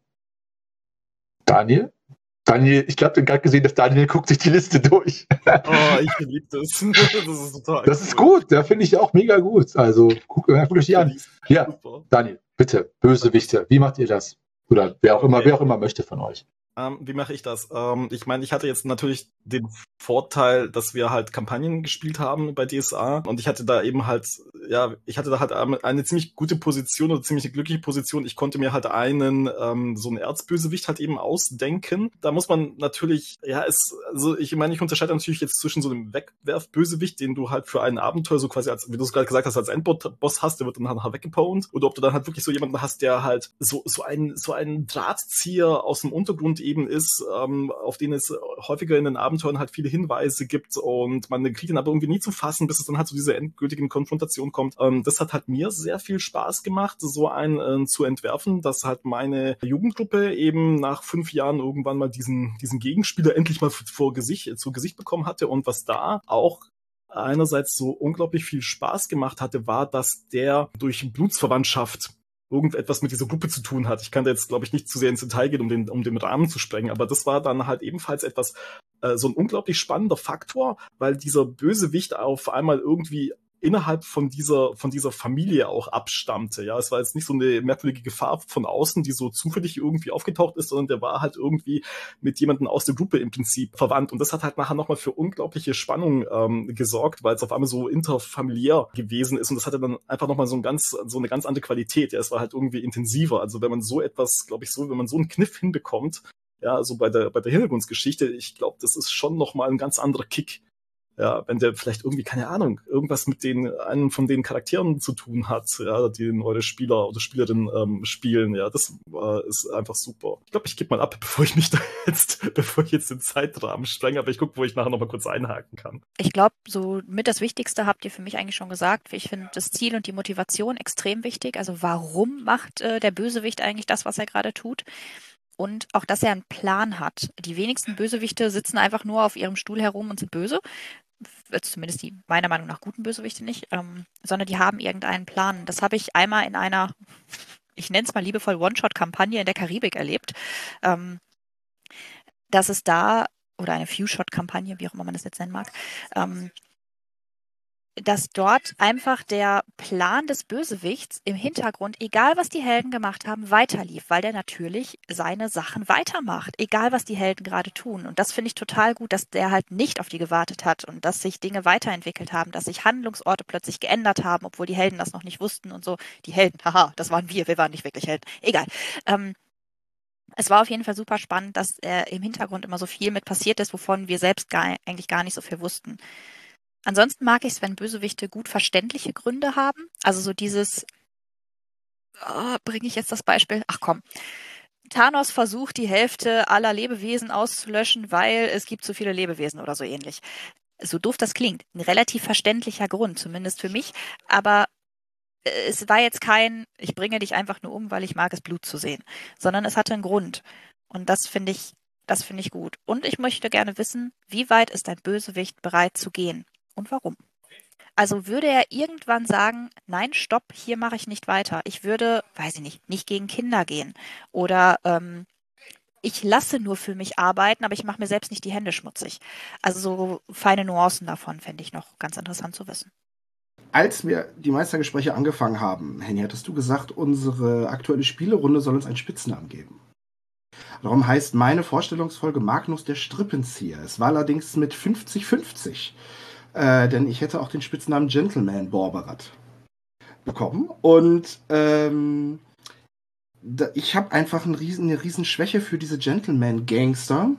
Daniel? Daniel, ich glaube, du hast gerade gesehen, dass Daniel guckt sich die Liste durch. Oh, ich liebe das. Das ist total Das ist gut, da finde ich auch mega gut. Also, guckt guck euch die an. Ja, super. Daniel, bitte, Bösewichte, wie macht ihr das? Oder wer auch immer, Okay. wer auch immer möchte von euch. Ähm, wie mache ich das? Ähm, ich meine, ich hatte jetzt natürlich den Vorteil, dass wir halt Kampagnen gespielt haben bei D S A und ich hatte da eben halt, ja, ich hatte da halt eine ziemlich gute Position oder ziemlich eine glückliche Position. Ich konnte mir halt einen, ähm, so einen Erzbösewicht halt eben ausdenken. Da muss man natürlich, ja, es, also ich meine, ich unterscheide natürlich jetzt zwischen so einem Wegwerfbösewicht, den du halt für ein Abenteuer so quasi als, wie du es gerade gesagt hast, als Endboss hast, der wird dann halt weggepwned. Oder ob du dann halt wirklich so jemanden hast, der halt so, so ein, so ein Drahtzieher aus dem Untergrund eben ist, ähm, auf den es häufiger in den Abenteuern halt viele Hinweise gibt und man kriegt ihn aber irgendwie nie zu fassen, bis es dann halt zu dieser endgültigen Konfrontation kommt. Ähm, das hat halt mir sehr viel Spaß gemacht, so einen äh, zu entwerfen, dass halt meine Jugendgruppe eben nach fünf Jahren irgendwann mal diesen, diesen Gegenspieler endlich mal vor Gesicht, zu Gesicht bekommen hatte und was da auch einerseits so unglaublich viel Spaß gemacht hatte, war, dass der durch Blutsverwandtschaft irgendetwas mit dieser Gruppe zu tun hat. Ich kann da jetzt, glaube ich, nicht zu sehr ins Detail gehen, um den, um den Rahmen zu sprengen, aber das war dann halt ebenfalls etwas, äh, so ein unglaublich spannender Faktor, weil dieser Bösewicht auf einmal irgendwie innerhalb von dieser, von dieser Familie auch abstammte. Ja, es war jetzt nicht so eine merkwürdige Gefahr von außen, die so zufällig irgendwie aufgetaucht ist, sondern der war halt irgendwie mit jemandem aus der Gruppe im Prinzip verwandt. Und das hat halt nachher nochmal für unglaubliche Spannung ähm, gesorgt, weil es auf einmal so interfamiliär gewesen ist. Und das hatte dann einfach nochmal so ein ganz, so eine ganz andere Qualität. Ja, es war halt irgendwie intensiver. Also wenn man so etwas, glaube ich, so, wenn man so einen Kniff hinbekommt, ja, also bei der, bei der Hintergrundgeschichte, ich glaube, das ist schon nochmal ein ganz anderer Kick. Ja, wenn der vielleicht irgendwie, keine Ahnung, irgendwas mit den, einen von den Charakteren zu tun hat, ja, die eure Spieler oder Spielerinnen ähm, spielen, ja, das äh, ist einfach super. Ich glaube, ich gebe mal ab, bevor ich mich da jetzt, bevor ich jetzt den Zeitrahmen sprenge, aber ich gucke, wo ich nachher nochmal kurz einhaken kann. Ich glaube, so mit das Wichtigste habt ihr für mich eigentlich schon gesagt. Ich finde das Ziel und die Motivation extrem wichtig. Also warum macht äh, der Bösewicht eigentlich das, was er gerade tut? und auch, dass er einen Plan hat. Die wenigsten Bösewichte sitzen einfach nur auf ihrem Stuhl herum und sind böse. Zumindest die meiner Meinung nach guten Bösewichte nicht, ähm, sondern die haben irgendeinen Plan. Das habe ich einmal in einer, ich nenne es mal liebevoll, One-Shot-Kampagne in der Karibik erlebt, ähm, dass es da, oder eine Few-Shot-Kampagne, wie auch immer man das jetzt nennen mag, ähm, dass dort einfach der Plan des Bösewichts im Hintergrund, egal was die Helden gemacht haben, weiterlief, weil der natürlich seine Sachen weitermacht, egal was die Helden gerade tun. Und das finde ich total gut, dass der halt nicht auf die gewartet hat und dass sich Dinge weiterentwickelt haben, dass sich Handlungsorte plötzlich geändert haben, obwohl die Helden das noch nicht wussten und so. Die Helden, haha, das waren wir, wir waren nicht wirklich Helden. Egal. Ähm, es war auf jeden Fall super spannend, dass äh, im Hintergrund immer so viel mit passiert ist, wovon wir selbst gar, eigentlich gar nicht so viel wussten. Ansonsten mag ich es, wenn Bösewichte gut verständliche Gründe haben. Also so dieses, oh, bringe ich jetzt das Beispiel? Ach komm. Thanos versucht, die Hälfte aller Lebewesen auszulöschen, weil es gibt zu viele Lebewesen oder so ähnlich. So doof das klingt. Ein relativ verständlicher Grund, zumindest für mich. Aber es war jetzt kein, ich bringe dich einfach nur um, weil ich mag es, Blut zu sehen. Sondern es hatte einen Grund. Und das finde ich, das finde ich gut. Und ich möchte gerne wissen, wie weit ist ein Bösewicht bereit zu gehen? Und warum? Also würde er irgendwann sagen, nein, stopp, hier mache ich nicht weiter. Ich würde, weiß ich nicht, nicht gegen Kinder gehen. Oder ähm, ich lasse nur für mich arbeiten, aber ich mache mir selbst nicht die Hände schmutzig. Also so feine Nuancen davon fände ich noch ganz interessant zu wissen. Als wir die Meistergespräche angefangen haben, Henny, hattest du gesagt, unsere aktuelle Spielerunde soll uns einen Spitznamen geben. Darum heißt meine Vorstellungsfolge Magnus der Strippenzieher. Es war allerdings mit fünfzig fünfzig. Äh, denn ich hätte auch den Spitznamen Gentleman Borberat bekommen. Und ähm, da, ich habe einfach ein riesen, eine riesen Schwäche für diese Gentleman-Gangster.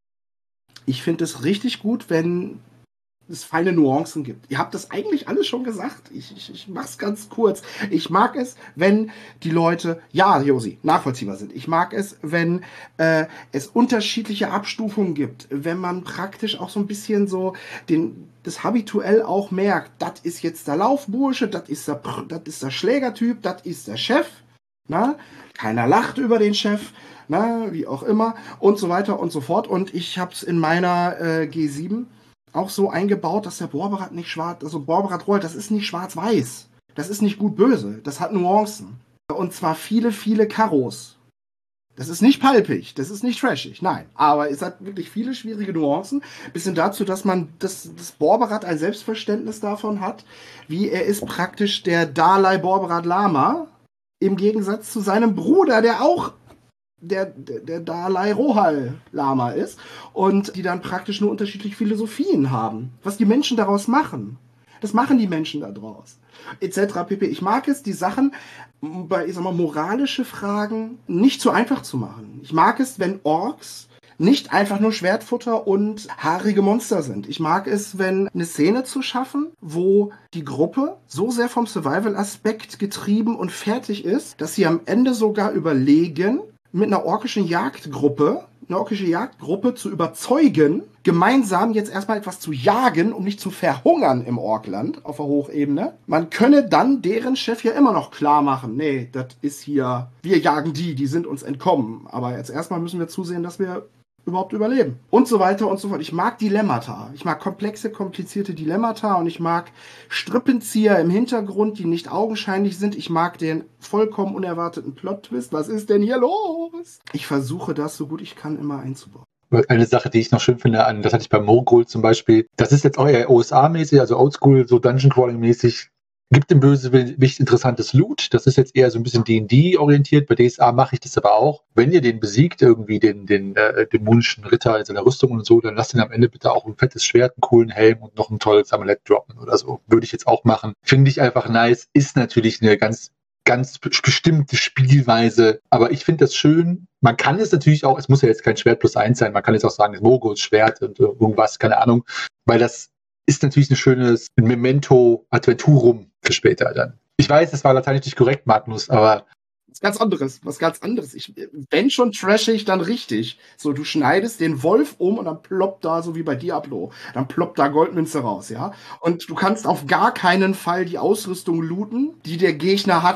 Ich finde es richtig gut, wenn es feine Nuancen gibt. Ihr habt das eigentlich alles schon gesagt. Ich, ich, ich mach's ganz kurz. Ich mag es, wenn die Leute, ja, Josi, nachvollziehbar sind. Ich mag es, wenn äh, es unterschiedliche Abstufungen gibt. Wenn man praktisch auch so ein bisschen so den, das habituell auch merkt, das ist jetzt der Laufbursche, das ist der, das ist der Schlägertyp, das ist der Chef. Na? Keiner lacht über den Chef. Na, wie auch immer. Und so weiter und so fort. Und ich hab's in meiner äh, G sieben auch so eingebaut, dass der Borberat nicht schwarz, also Borberat rollt, das ist nicht schwarz-weiß. Das ist nicht gut-böse. Das hat Nuancen. Und zwar viele, viele Karos. Das ist nicht palpig, das ist nicht trashig, nein. Aber es hat wirklich viele schwierige Nuancen. Bis hin dazu, dass man das, das Borberat ein Selbstverständnis davon hat, wie er ist praktisch der Dalai Borberat Lama, im Gegensatz zu seinem Bruder, der auch der, der, der Dalai Rohal Lama ist und die dann praktisch nur unterschiedliche Philosophien haben. Was die Menschen daraus machen, das machen die Menschen da draus. Etc. pp. Ich mag es, die Sachen bei, ich sag mal, moralische Fragen nicht so einfach zu machen. Ich mag es, wenn Orks nicht einfach nur Schwertfutter und haarige Monster sind. Ich mag es, wenn eine Szene zu schaffen, wo die Gruppe so sehr vom Survival-Aspekt getrieben und fertig ist, dass sie am Ende sogar überlegen, mit einer orkischen Jagdgruppe, eine orkische Jagdgruppe zu überzeugen, gemeinsam jetzt erstmal etwas zu jagen, um nicht zu verhungern im Orkland auf der Hochebene. Man könne dann deren Chef ja immer noch klar machen, nee, das ist hier, wir jagen die, die sind uns entkommen. Aber jetzt erstmal müssen wir zusehen, dass wir überhaupt überleben. Und so weiter und so fort. Ich mag Dilemmata. Ich mag komplexe, komplizierte Dilemmata und ich mag Strippenzieher im Hintergrund, die nicht augenscheinlich sind. Ich mag den vollkommen unerwarteten Plot-Twist. Was ist denn hier los? Ich versuche das so gut ich kann immer einzubauen. Eine Sache, die ich noch schön finde, das hatte ich bei Morgul zum Beispiel, das ist jetzt auch eher O S A-mäßig, also Oldschool, so Dungeon-Crawling-mäßig. Gibt dem Bösewicht interessantes Loot. Das ist jetzt eher so ein bisschen D und D-orientiert. Bei D S A mache ich das aber auch. Wenn ihr den besiegt, irgendwie den, den äh, dämonischen Ritter in seiner Rüstung und so, dann lasst ihn am Ende bitte auch ein fettes Schwert, einen coolen Helm und noch ein tolles Amulett droppen oder so. Würde ich jetzt auch machen. Finde ich einfach nice. Ist natürlich eine ganz, ganz bestimmte Spielweise. Aber ich finde das schön. Man kann es natürlich auch, es muss ja jetzt kein Schwert plus eins sein. Man kann jetzt auch sagen, das Morguls Schwert und irgendwas, keine Ahnung. Weil das ist natürlich ein schönes Memento Adventurum für später dann. Ich weiß, das war lateinisch nicht korrekt, Magnus, aber was ganz anderes, was ganz anderes. Ich, wenn schon trashig, dann richtig. So, du schneidest den Wolf um und dann ploppt da, so wie bei Diablo, dann ploppt da Goldmünze raus, ja? Und du kannst auf gar keinen Fall die Ausrüstung looten, die der Gegner hatte.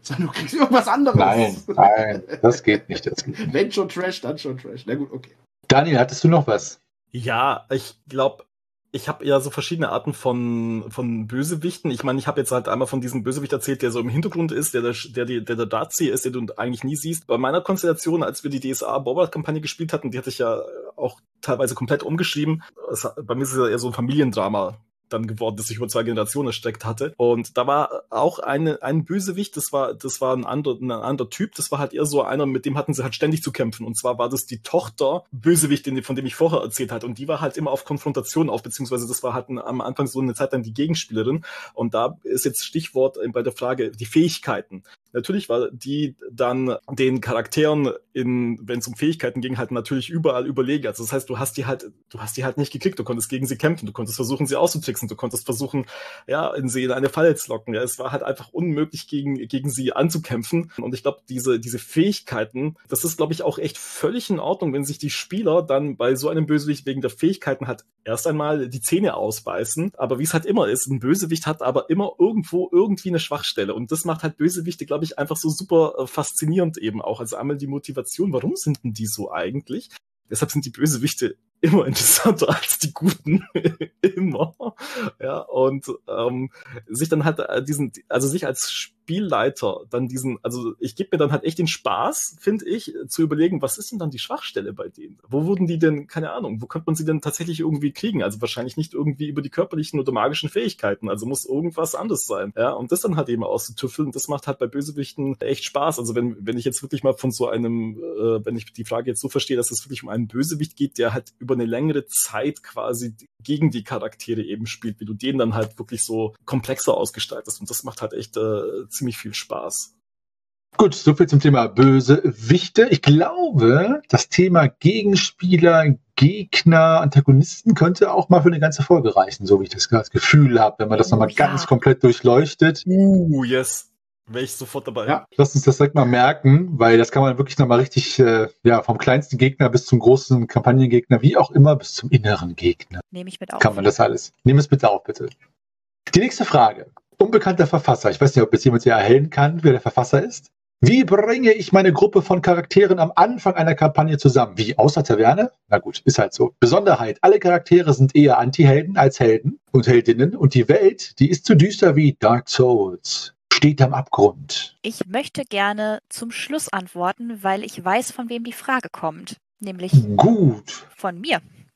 Sondern du kriegst irgendwas anderes. Nein, nein, das geht nicht. Das geht nicht. Wenn schon Trash, dann schon Trash. Na gut, okay. Daniel, hattest du noch was? Ja, ich glaube, ich habe ja so verschiedene Arten von von Bösewichten. Ich meine, ich habe jetzt halt einmal von diesem Bösewicht erzählt, der so im Hintergrund ist, der der der, der, der Dartseer ist, den du eigentlich nie siehst. Bei meiner Konstellation, als wir die D S A-Boba-Kampagne gespielt hatten, die hatte ich ja auch teilweise komplett umgeschrieben. Es, bei mir ist es ja eher so ein Familiendrama dann geworden, das sich über zwei Generationen erstreckt hatte. Und da war auch eine, ein Bösewicht, das war, das war ein anderer, ein anderer Typ, das war halt eher so einer, mit dem hatten sie halt ständig zu kämpfen. Und zwar war das die Tochter Bösewicht, von dem ich vorher erzählt hatte. Und die war halt immer auf Konfrontation auf, beziehungsweise das war halt am Anfang so eine Zeit lang die Gegenspielerin. Und da ist jetzt Stichwort bei der Frage, die Fähigkeiten. Natürlich war die dann den Charakteren, in, wenn es um Fähigkeiten ging, halt natürlich überall überlegen. Also das heißt, du hast die halt, du hast die halt nicht gekriegt. Du konntest gegen sie kämpfen, du konntest versuchen, sie auszutricksen, du konntest versuchen, ja, in sie in eine Falle zu locken. Ja, es war halt einfach unmöglich, gegen gegen sie anzukämpfen. Und ich glaube, diese diese Fähigkeiten, das ist, glaube ich, auch echt völlig in Ordnung, wenn sich die Spieler dann bei so einem Bösewicht wegen der Fähigkeiten halt erst einmal die Zähne ausbeißen. Aber wie es halt immer ist, ein Bösewicht hat aber immer irgendwo irgendwie eine Schwachstelle. Und das macht halt Bösewichte, glaube ich, einfach so super äh, faszinierend eben auch. Also einmal die Motivation, warum sind denn die so eigentlich? Deshalb sind die Bösewichte immer interessanter als die Guten. Immer. Ja, und ähm, sich dann halt äh, diesen, also sich als Spielleiter dann diesen, also ich gebe mir dann halt echt den Spaß, finde ich, zu überlegen, was ist denn dann die Schwachstelle bei denen? Wo wurden die denn, keine Ahnung, wo könnte man sie denn tatsächlich irgendwie kriegen? Also wahrscheinlich nicht irgendwie über die körperlichen oder magischen Fähigkeiten, also muss irgendwas anderes sein. Ja, und das dann halt eben auszutüffeln, das macht halt bei Bösewichten echt Spaß. Also wenn, wenn ich jetzt wirklich mal von so einem, äh, wenn ich die Frage jetzt so verstehe, dass es wirklich um einen Bösewicht geht, der halt über eine längere Zeit quasi gegen die Charaktere eben spielt, wie du den dann halt wirklich so komplexer ausgestaltest. Und das macht halt echt äh, ziemlich viel Spaß. Gut, soviel zum Thema Bösewichte. Ich glaube, das Thema Gegenspieler, Gegner, Antagonisten könnte auch mal für eine ganze Folge reichen, so wie ich das, das Gefühl habe, wenn man das Oh, nochmal ja. ganz komplett durchleuchtet. Uh, yes. Wäre ich sofort dabei. Ja. Lass uns das direkt mal merken, weil das kann man wirklich nochmal richtig, äh, ja, vom kleinsten Gegner bis zum großen Kampagnengegner, wie auch immer, bis zum inneren Gegner. Nehme ich mit auf. Kann man das alles. Nimm es bitte auf, bitte. Die nächste Frage. Unbekannter Verfasser. Ich weiß nicht, ob jetzt jemand hier erhellen kann, wer der Verfasser ist. Wie bringe ich meine Gruppe von Charakteren am Anfang einer Kampagne zusammen? Wie? Außer Taverne? Na gut, ist halt so. Besonderheit. Alle Charaktere sind eher Anti-Helden als Helden und Heldinnen. Und die Welt, die ist so düster wie Dark Souls. Steht am Abgrund. Ich möchte gerne zum Schluss antworten, weil ich weiß, von wem die Frage kommt. Nämlich Gut. von mir.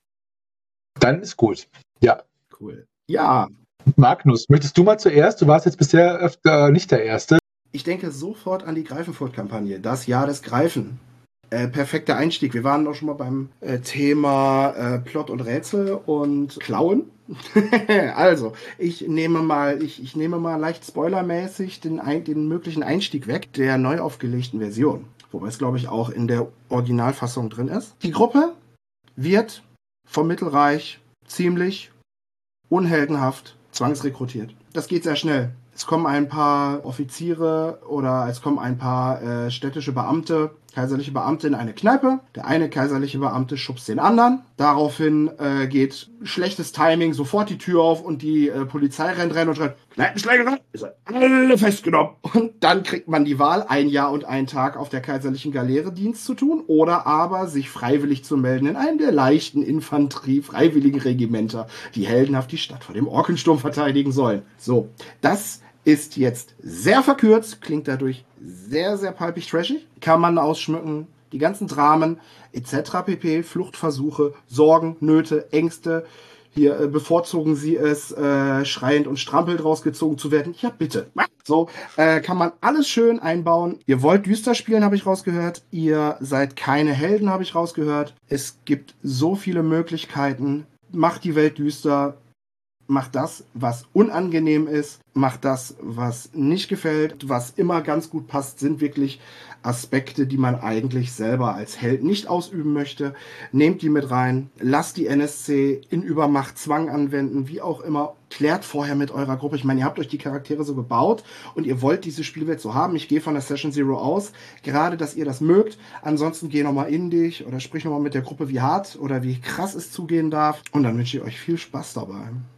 Dann ist gut. Ja. Cool. Ja, Magnus, möchtest du mal zuerst? Du warst jetzt bisher öfter nicht der Erste. ich denke sofort an die Greifenfurt-Kampagne. Das Jahr des Greifen. Äh, perfekter Einstieg. Wir waren auch schon mal beim äh, Thema äh, Plot und Rätsel und Klauen. Also, ich nehme mal, ich, ich nehme mal leicht spoilermäßig den, ein, den möglichen Einstieg weg der neu aufgelegten Version. Wobei es, glaube ich, auch in der Originalfassung drin ist. Die Gruppe wird vom Mittelreich ziemlich unheldenhaft zwangsrekrutiert. Das geht sehr schnell. Es kommen ein paar Offiziere oder es kommen ein paar äh, städtische Beamte, kaiserliche Beamte in eine Kneipe. Der eine kaiserliche Beamte schubst den anderen. Daraufhin äh, geht schlechtes Timing, sofort die Tür auf und die äh, Polizei rennt rein und schreit, Kneipenschlägerei, ihr seid alle festgenommen. Und dann kriegt man die Wahl, ein Jahr und einen Tag auf der kaiserlichen Galeere Dienst zu tun oder aber sich freiwillig zu melden in einem der leichten Infanterie, freiwilligen Regimenter, die heldenhaft die Stadt vor dem Orkensturm verteidigen sollen. So, das ist jetzt sehr verkürzt, klingt dadurch sehr, sehr palpig trashig. Kann man ausschmücken, die ganzen Dramen et cetera pp, Fluchtversuche, Sorgen, Nöte, Ängste. Hier äh, bevorzugen sie es, äh, schreiend und strampelnd rausgezogen zu werden. Ja, bitte. So, äh, kann man alles schön einbauen. Ihr wollt düster spielen, habe ich rausgehört. Ihr seid keine Helden, habe ich rausgehört. Es gibt so viele Möglichkeiten. Macht die Welt düster. Macht das, was unangenehm ist, macht das, was nicht gefällt, was immer ganz gut passt, sind wirklich Aspekte, die man eigentlich selber als Held nicht ausüben möchte. Nehmt die mit rein, lasst die N S C in Übermacht, Zwang anwenden, wie auch immer. Klärt vorher mit eurer Gruppe. Ich meine, ihr habt euch die Charaktere so gebaut und ihr wollt diese Spielwelt so haben. Ich gehe von der Session Zero aus, gerade, dass ihr das mögt. Ansonsten geh nochmal in dich oder sprich nochmal mit der Gruppe, wie hart oder wie krass es zugehen darf. Und dann wünsche ich euch viel Spaß dabei.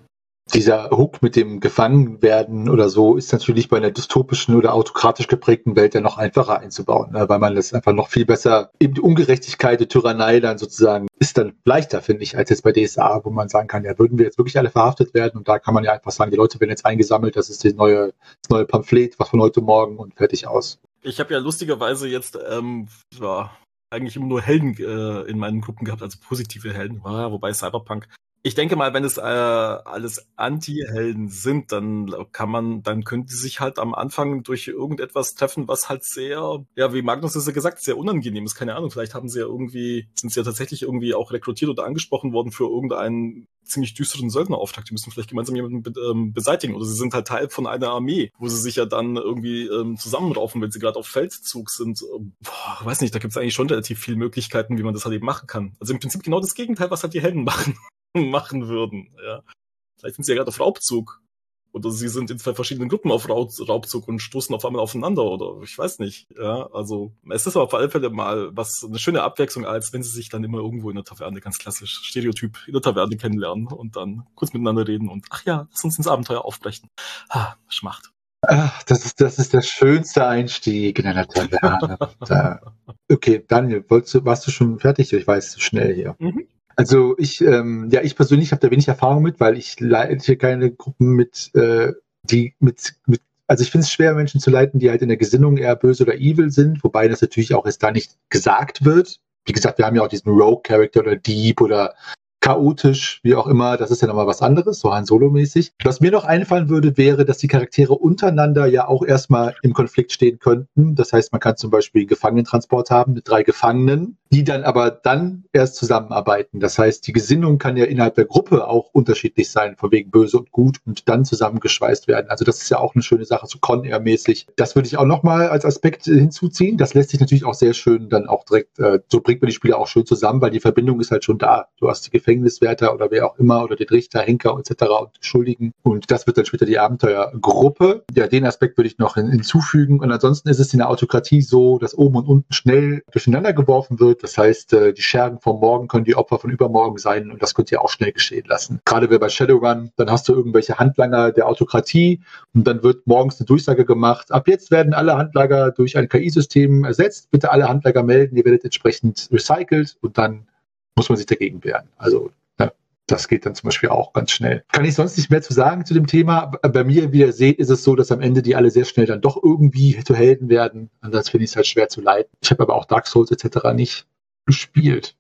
dieser Hook mit dem Gefangenwerden oder so ist natürlich bei einer dystopischen oder autokratisch geprägten Welt ja noch einfacher einzubauen, ne? Weil man das einfach noch viel besser, eben die Ungerechtigkeit, die Tyrannei dann sozusagen ist dann leichter, finde ich, als jetzt bei D S A, wo man sagen kann, ja, würden wir jetzt wirklich alle verhaftet werden, und da kann man ja einfach sagen, die Leute werden jetzt eingesammelt, das ist das neue, das neue Pamphlet, was von heute Morgen, und fertig aus. Ich habe ja lustigerweise jetzt ähm, ja, eigentlich immer nur Helden äh, in meinen Gruppen gehabt, also positive Helden, ah, wobei Cyberpunk. Ich denke mal, wenn es äh, alles Anti-Helden sind, dann kann man, dann können die sich halt am Anfang durch irgendetwas treffen, was halt sehr, ja, wie Magnus es ja gesagt, sehr unangenehm ist. Keine Ahnung, vielleicht haben sie ja irgendwie, sind sie ja tatsächlich irgendwie auch rekrutiert oder angesprochen worden für irgendeinen ziemlich düsteren Söldnerauftrag. Die müssen vielleicht gemeinsam jemanden be ähm, beseitigen. Oder sie sind halt Teil von einer Armee, wo sie sich ja dann irgendwie ähm, zusammenraufen, wenn sie gerade auf Feldzug sind. Boah, weiß nicht, da gibt es eigentlich schon relativ viele Möglichkeiten, wie man das halt eben machen kann. Also im Prinzip genau das Gegenteil, was halt die Helden machen. machen würden, ja. Vielleicht sind sie ja gerade auf Raubzug. Oder sie sind in zwei verschiedenen Gruppen auf Raubzug und stoßen auf einmal aufeinander, oder ich weiß nicht, ja. Also, es ist aber auf alle Fälle mal was, eine schöne Abwechslung, als wenn sie sich dann immer irgendwo in der Taverne, ganz klassisch, Stereotyp, in der Taverne kennenlernen und dann kurz miteinander reden und, ach ja, lass uns ins Abenteuer aufbrechen. Ha, Schmacht. Ach, das ist, das ist der schönste Einstieg in einer Taverne. Da. Okay, Daniel, wolltest du, warst du schon fertig? Ich weiß, zu schnell hier. Mhm. Also ich, ähm, ja, ich persönlich habe da wenig Erfahrung mit, weil ich leite keine Gruppen mit, äh, die mit, mit, also ich finde es schwer, Menschen zu leiten, die halt in der Gesinnung eher böse oder evil sind, wobei das natürlich auch erst da nicht gesagt wird. Wie gesagt, wir haben ja auch diesen Rogue-Character oder Dieb oder chaotisch, wie auch immer, das ist ja nochmal was anderes, so Han Solo-mäßig. Was mir noch einfallen würde, wäre, dass die Charaktere untereinander ja auch erstmal im Konflikt stehen könnten. Das heißt, man kann zum Beispiel einen Gefangenentransport haben mit drei Gefangenen, die dann aber dann erst zusammenarbeiten. Das heißt, die Gesinnung kann ja innerhalb der Gruppe auch unterschiedlich sein, von wegen böse und gut, und dann zusammengeschweißt werden. Also das ist ja auch eine schöne Sache, so Con Air-mäßig. Das würde ich auch nochmal als Aspekt hinzuziehen. Das lässt sich natürlich auch sehr schön dann auch direkt, äh, so bringt man die Spieler auch schön zusammen, weil die Verbindung ist halt schon da. Du hast die Gefängniswärter oder wer auch immer oder den Richter, Henker et cetera und Schuldigen. Und das wird dann später die Abenteuergruppe. Ja, den Aspekt würde ich noch hin, hinzufügen. Und ansonsten ist es in der Autokratie so, dass oben und unten schnell durcheinander geworfen wird. Das heißt, die Schergen vom Morgen können die Opfer von übermorgen sein, und das könnt ihr auch schnell geschehen lassen. Gerade wie bei Shadowrun, dann hast du irgendwelche Handlanger der Autokratie und dann wird morgens eine Durchsage gemacht, ab jetzt werden alle Handlanger durch ein K I-System ersetzt, bitte alle Handlanger melden, ihr werdet entsprechend recycelt, und dann muss man sich dagegen wehren. Also ja, das geht dann zum Beispiel auch ganz schnell. Kann ich sonst nicht mehr zu sagen zu dem Thema. Bei mir, wie ihr seht, ist es so, dass am Ende die alle sehr schnell dann doch irgendwie zu Helden werden. Und das finde ich halt schwer zu leiten. Ich habe aber auch Dark Souls et cetera nicht gespielt.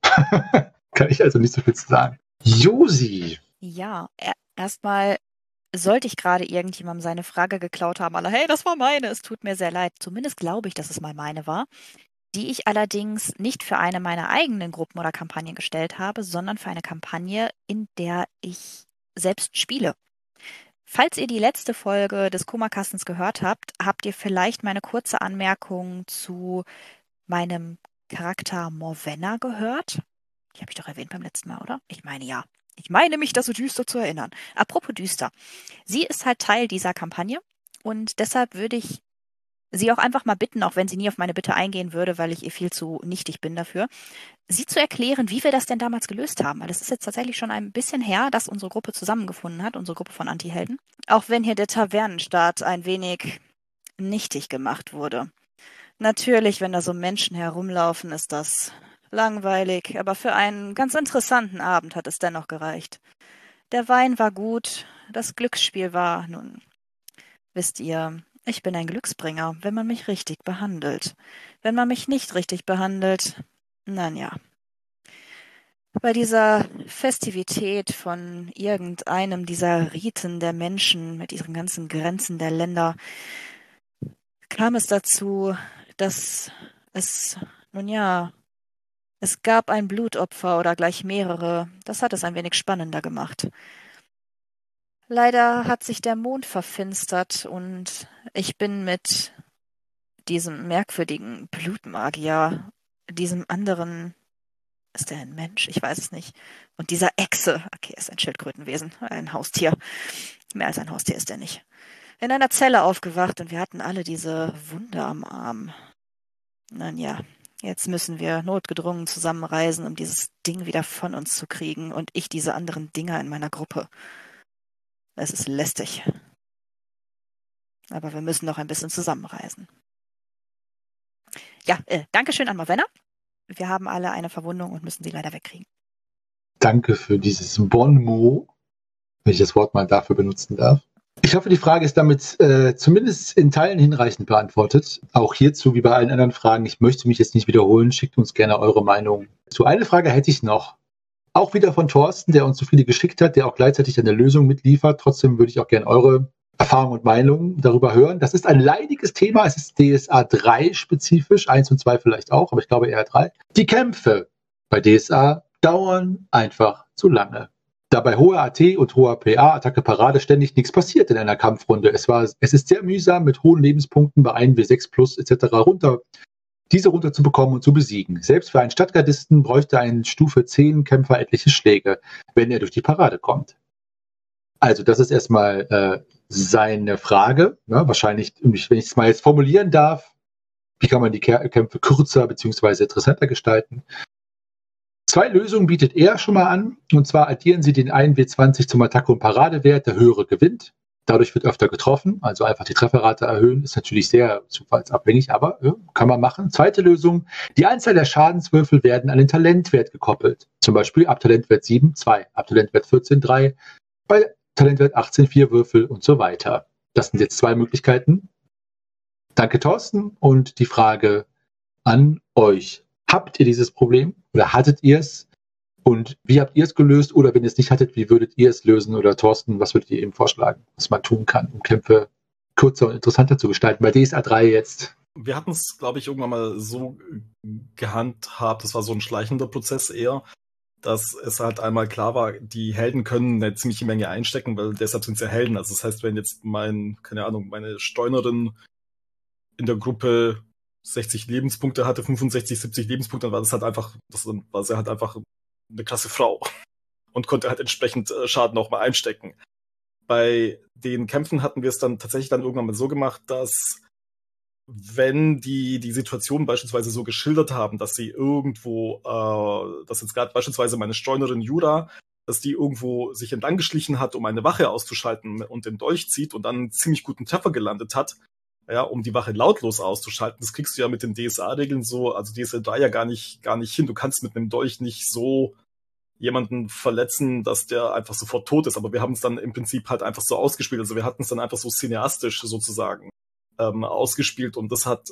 Kann ich also nicht so viel zu sagen. Josi. Ja, erstmal sollte ich gerade irgendjemandem seine Frage geklaut haben, alle, hey, das war meine, es tut mir sehr leid. Zumindest glaube ich, dass es mal meine war, die ich allerdings nicht für eine meiner eigenen Gruppen oder Kampagnen gestellt habe, sondern für eine Kampagne, in der ich selbst spiele. Falls ihr die letzte Folge des Kummerkastens gehört habt, habt ihr vielleicht meine kurze Anmerkung zu meinem Charakter Morvenna gehört. Die habe ich doch erwähnt beim letzten Mal, oder? Ich meine ja. Ich meine mich, das so düster zu erinnern. Apropos düster. Sie ist halt Teil dieser Kampagne und deshalb würde ich sie auch einfach mal bitten, auch wenn sie nie auf meine Bitte eingehen würde, weil ich ihr viel zu nichtig bin dafür, sie zu erklären, wie wir das denn damals gelöst haben. Weil es ist jetzt tatsächlich schon ein bisschen her, dass unsere Gruppe zusammengefunden hat, unsere Gruppe von Anti-Helden. Auch wenn hier der Tavernenstart ein wenig nichtig gemacht wurde. Natürlich, wenn da so Menschen herumlaufen, ist das langweilig, aber für einen ganz interessanten Abend hat es dennoch gereicht. Der Wein war gut, das Glücksspiel war, nun, wisst ihr, ich bin ein Glücksbringer, wenn man mich richtig behandelt. Wenn man mich nicht richtig behandelt, na ja. Bei dieser Festivität von irgendeinem dieser Riten der Menschen mit ihren ganzen Grenzen der Länder kam es dazu, dass es, nun ja, es gab ein Blutopfer oder gleich mehrere. Das hat es ein wenig spannender gemacht. Leider hat sich der Mond verfinstert und ich bin mit diesem merkwürdigen Blutmagier, diesem anderen, ist der ein Mensch? Ich weiß es nicht. Und dieser Echse, okay, er ist ein Schildkrötenwesen, ein Haustier. Mehr als ein Haustier ist er nicht. In einer Zelle aufgewacht und wir hatten alle diese Wunde am Arm. Nun ja. Jetzt müssen wir notgedrungen zusammenreisen, um dieses Ding wieder von uns zu kriegen und ich diese anderen Dinger in meiner Gruppe. Es ist lästig. Aber wir müssen noch ein bisschen zusammenreisen. Ja, äh, Dankeschön an Marvenna. Wir haben alle eine Verwundung und müssen sie leider wegkriegen. Danke für dieses Bon mot, wenn ich das Wort mal dafür benutzen darf. Ich hoffe, die Frage ist damit äh, zumindest in Teilen hinreichend beantwortet. Auch hierzu, wie bei allen anderen Fragen, ich möchte mich jetzt nicht wiederholen, schickt uns gerne eure Meinung. So, eine Frage hätte ich noch. Auch wieder von Thorsten, der uns so viele geschickt hat, der auch gleichzeitig eine Lösung mitliefert. Trotzdem würde ich auch gerne eure Erfahrung und Meinung darüber hören. Das ist ein leidiges Thema. Es ist D S A drei spezifisch, eins und zwei vielleicht auch, aber ich glaube eher drei. Die Kämpfe bei D S A dauern einfach zu lange. Da bei hoher A T und hoher P A, Attacke Parade, ständig nichts passiert in einer Kampfrunde. Es war, es ist sehr mühsam, mit hohen Lebenspunkten bei eins W sechs plus et cetera runter, diese runterzubekommen und zu besiegen. Selbst für einen Stadtgardisten bräuchte ein Stufe zehn Kämpfer etliche Schläge, wenn er durch die Parade kommt. Also das ist erstmal äh, seine Frage. Ja, wahrscheinlich, wenn ich es mal jetzt formulieren darf, wie kann man die Kämpfe kürzer bzw. interessanter gestalten? Zwei Lösungen bietet er schon mal an. Und zwar addieren Sie den eins W zwanzig zum Attacke- und Paradewert, der höhere gewinnt. Dadurch wird öfter getroffen, also einfach die Trefferrate erhöhen. Ist natürlich sehr zufallsabhängig, aber ja, kann man machen. Zweite Lösung, die Anzahl der Schadenswürfel werden an den Talentwert gekoppelt. Zum Beispiel ab Talentwert sieben, zwei, ab Talentwert vierzehn, drei, bei Talentwert achtzehn, vier Würfel und so weiter. Das sind jetzt zwei Möglichkeiten. Danke, Thorsten. Und die Frage an euch. Habt ihr dieses Problem oder hattet ihr es? Und wie habt ihr es gelöst? Oder wenn ihr es nicht hattet, wie würdet ihr es lösen? Oder Thorsten, was würdet ihr eben vorschlagen, was man tun kann, um Kämpfe kürzer und interessanter zu gestalten? Bei D S A drei jetzt. Wir hatten es, glaube ich, irgendwann mal so gehandhabt, das war so ein schleichender Prozess eher, dass es halt einmal klar war, die Helden können eine ziemliche Menge einstecken, weil deshalb sind sie ja Helden. Also das heißt, wenn jetzt mein, keine Ahnung, meine Steunerin in der Gruppe sechzig Lebenspunkte hatte, fünfundsechzig, siebzig Lebenspunkte, dann war das halt einfach, das war sie halt einfach eine klasse Frau und konnte halt entsprechend Schaden auch mal einstecken. Bei den Kämpfen hatten wir es dann tatsächlich dann irgendwann mal so gemacht, dass wenn die die Situation beispielsweise so geschildert haben, dass sie irgendwo, äh, dass jetzt gerade beispielsweise meine Streunerin Jura, dass die irgendwo sich entlang geschlichen hat, um eine Wache auszuschalten und den Dolch zieht und dann einen ziemlich guten Treffer gelandet hat, ja, um die Wache lautlos auszuschalten. Das kriegst du ja mit den D S A-Regeln so, also D S A drei ja gar nicht, gar nicht hin. Du kannst mit einem Dolch nicht so jemanden verletzen, dass der einfach sofort tot ist. Aber wir haben es dann im Prinzip halt einfach so ausgespielt. Also wir hatten es dann einfach so cineastisch sozusagen ähm, ausgespielt. Und das hat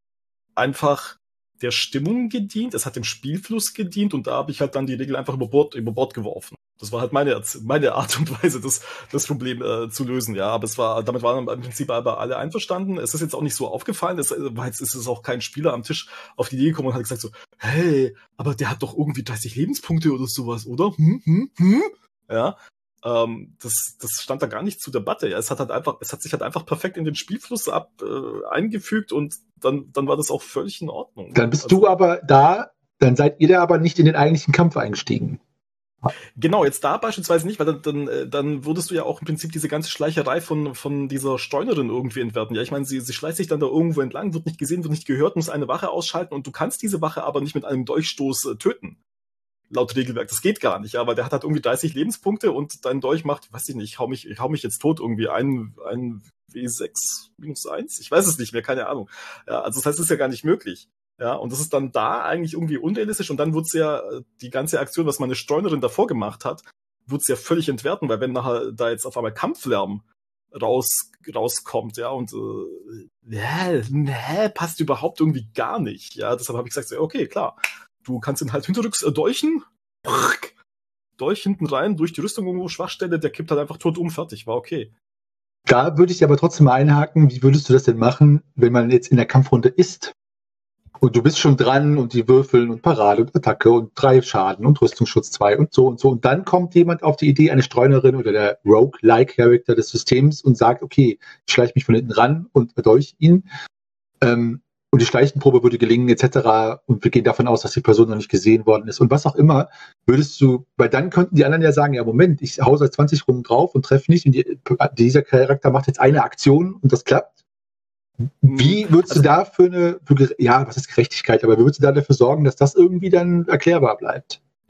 einfach der Stimmung gedient, es hat dem Spielfluss gedient und da habe ich halt dann die Regel einfach über Bord, über Bord geworfen. Das war halt meine, meine Art und Weise, das, das Problem äh, zu lösen, ja. Aber es war, damit waren im Prinzip aber alle einverstanden. Es ist jetzt auch nicht so aufgefallen, es, weil jetzt ist es auch kein Spieler am Tisch auf die Idee gekommen und hat gesagt so, hey, aber der hat doch irgendwie dreißig Lebenspunkte oder sowas, oder? Hm, hm, hm? Ja. Ähm, das, das stand da gar nicht zur Debatte. Ja. Es hat halt einfach, es hat sich halt einfach perfekt in den Spielfluss ab äh, eingefügt und dann, dann war das auch völlig in Ordnung. Dann bist also, du aber da, dann seid ihr da aber nicht in den eigentlichen Kampf eingestiegen. Genau, jetzt da beispielsweise nicht, weil dann, dann, dann würdest du ja auch im Prinzip diese ganze Schleicherei von, von dieser Streunerin irgendwie entwerten. Ja, ich meine, sie, sie schleicht sich dann da irgendwo entlang, wird nicht gesehen, wird nicht gehört, muss eine Wache ausschalten und du kannst diese Wache aber nicht mit einem Dolchstoß äh, töten. Laut Regelwerk, das geht gar nicht, ja, aber der hat halt irgendwie dreißig Lebenspunkte und dein Dolch macht, weiß ich nicht, ich hau mich, ich hau mich jetzt tot irgendwie, ein, ein W sechs minus eins, ich weiß es nicht mehr, keine Ahnung. Ja, also das heißt, es ist ja gar nicht möglich. Ja, und das ist dann da eigentlich irgendwie unrealistisch und dann wird's ja, die ganze Aktion, was meine Streunerin davor gemacht hat, wird's ja völlig entwerten, weil wenn nachher da jetzt auf einmal Kampflärm raus, rauskommt, ja, und äh, nee, nee, passt überhaupt irgendwie gar nicht, ja, deshalb habe ich gesagt, so, okay, klar, du kannst ihn halt hinterrücks äh, dolchen, Dolch hinten rein, durch die Rüstung irgendwo, Schwachstelle, der kippt halt einfach tot um, fertig, war okay. Da würde ich aber trotzdem mal einhaken, wie würdest du das denn machen, wenn man jetzt in der Kampfrunde ist? Und du bist schon dran und die würfeln und Parade und Attacke und drei Schaden und Rüstungsschutz zwei und so und so. Und dann kommt jemand auf die Idee, eine Streunerin oder der Rogue-like-Charakter des Systems und sagt, okay, ich schleiche mich von hinten ran und erdolch ihn. Ähm, und die Schleichenprobe würde gelingen et cetera. Und wir gehen davon aus, dass die Person noch nicht gesehen worden ist. Und was auch immer, würdest du, weil dann könnten die anderen ja sagen, ja Moment, ich hau seit zwanzig Runden drauf und treffe nicht. Und die, dieser Charakter macht jetzt eine Aktion und das klappt. Wie würdest also, du da für eine, für, ja, was ist Gerechtigkeit, aber wie würdest du da dafür sorgen, dass das irgendwie dann erklärbar bleibt?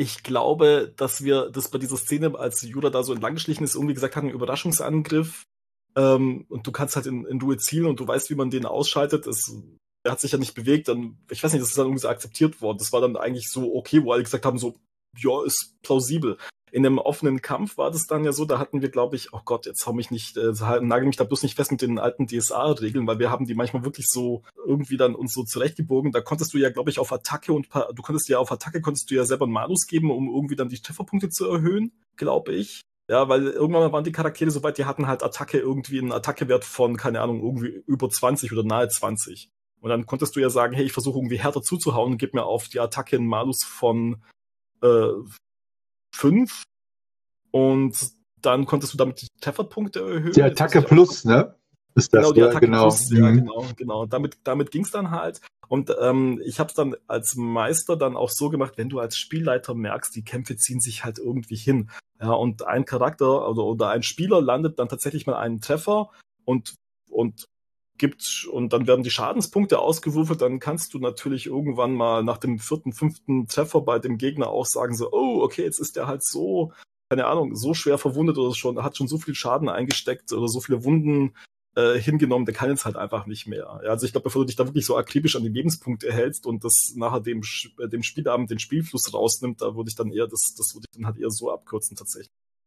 Ich glaube, dass wir das bei dieser Szene, als Yoda da so entlang geschlichen ist, irgendwie gesagt hatten, Überraschungsangriff. Ähm, und du kannst halt in, in Ruhe zielen und du weißt, wie man den ausschaltet. Es, der hat sich ja nicht bewegt. Dann, ich weiß nicht, das ist dann irgendwie so akzeptiert worden. Das war dann eigentlich so okay, wo alle gesagt haben, so, ja, ist plausibel. In einem offenen Kampf war das dann ja so, da hatten wir, glaube ich, oh Gott, jetzt hau mich nicht, äh, nagel mich da bloß nicht fest mit den alten D S A-Regeln, weil wir haben die manchmal wirklich so irgendwie dann uns so zurechtgebogen. Da konntest du ja, glaube ich, auf Attacke und pa- du konntest ja auf Attacke konntest du ja selber einen Malus geben, um irgendwie dann die Trefferpunkte zu erhöhen, glaube ich. Ja, weil irgendwann mal waren die Charaktere so weit, die hatten halt Attacke irgendwie einen Attackewert von, keine Ahnung, irgendwie über zwanzig oder nahe zwanzig. Und dann konntest du ja sagen, hey, ich versuche irgendwie härter zuzuhauen und gib mir auf die Attacke einen Malus von äh, fünf. Und dann konntest du damit die Trefferpunkte erhöhen. Die Attacke Plus, ne? Ist das, genau, die Attacke genau. Plus, ja, mhm. genau, genau. Damit, damit ging's dann halt. Und ähm, ich habe es dann als Meister dann auch so gemacht, wenn du als Spielleiter merkst, die Kämpfe ziehen sich halt irgendwie hin. Ja, und ein Charakter oder, oder ein Spieler landet dann tatsächlich mal einen Treffer und, und gibt, und dann werden die Schadenspunkte ausgewürfelt, dann kannst du natürlich irgendwann mal nach dem vierten, fünften Treffer bei dem Gegner auch sagen so, oh, okay, jetzt ist der halt so, keine Ahnung, so schwer verwundet oder schon, hat schon so viel Schaden eingesteckt oder so viele Wunden äh, hingenommen, der kann jetzt halt einfach nicht mehr. Ja, also ich glaube, bevor du dich da wirklich so akribisch an die Lebenspunkte hältst und das nachher dem, dem Spielabend den Spielfluss rausnimmt, da würde ich dann eher, das, das würde ich dann halt eher so abkürzen tatsächlich.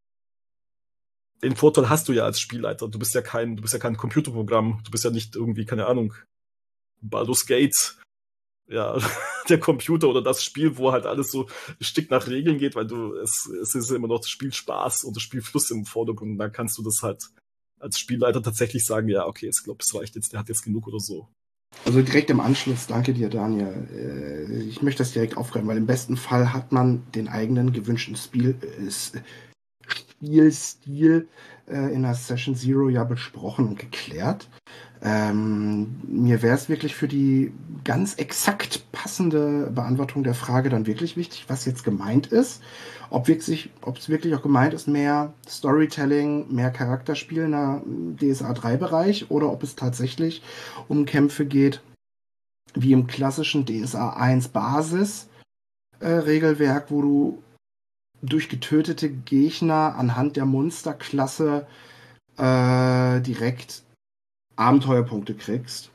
Den Vorteil hast du ja als Spielleiter. Du bist ja kein, du bist ja kein Computerprogramm. Du bist ja nicht irgendwie, keine Ahnung, Baldur's Gate, ja, der Computer oder das Spiel, wo halt alles so ein Stück nach Regeln geht, weil du, es, es ist immer noch das Spielspaß und das Spielfluss im Vordergrund. Und dann kannst du das halt als Spielleiter tatsächlich sagen, ja, okay, ich glaube, es reicht jetzt, der hat jetzt genug oder so. Also direkt im Anschluss, danke dir, Daniel. Ich möchte das direkt aufgreifen, weil im besten Fall hat man den eigenen gewünschten Spiel, Spielstil äh, in der Session Zero ja besprochen und geklärt. Ähm, mir wäre es wirklich für die ganz exakt passende Beantwortung der Frage dann wirklich wichtig, was jetzt gemeint ist. Ob wirklich, ob es wirklich auch gemeint ist, mehr Storytelling, mehr Charakterspiel in der D S A drei Bereich oder ob es tatsächlich um Kämpfe geht, wie im klassischen D S A eins Basis äh, Regelwerk, wo du durch getötete Gegner anhand der Monsterklasse äh, direkt Abenteuerpunkte kriegst.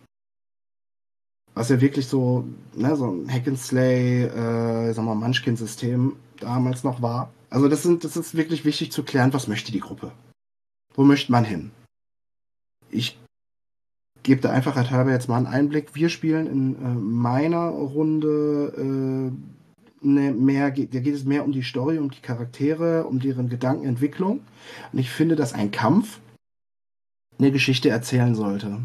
Was ja wirklich so, ne, so ein Hack-and-Slay, äh, sagen wir mal, Munchkin-System damals noch war. Also das sind, das ist wirklich wichtig zu klären, was möchte die Gruppe? Wo möchte man hin? Ich gebe da einfach halber jetzt mal einen Einblick. Wir spielen in äh, meiner Runde äh, ne, mehr, da geht es mehr um die Story, um die Charaktere, um deren Gedankenentwicklung. Und ich finde, dass ein Kampf eine Geschichte erzählen sollte.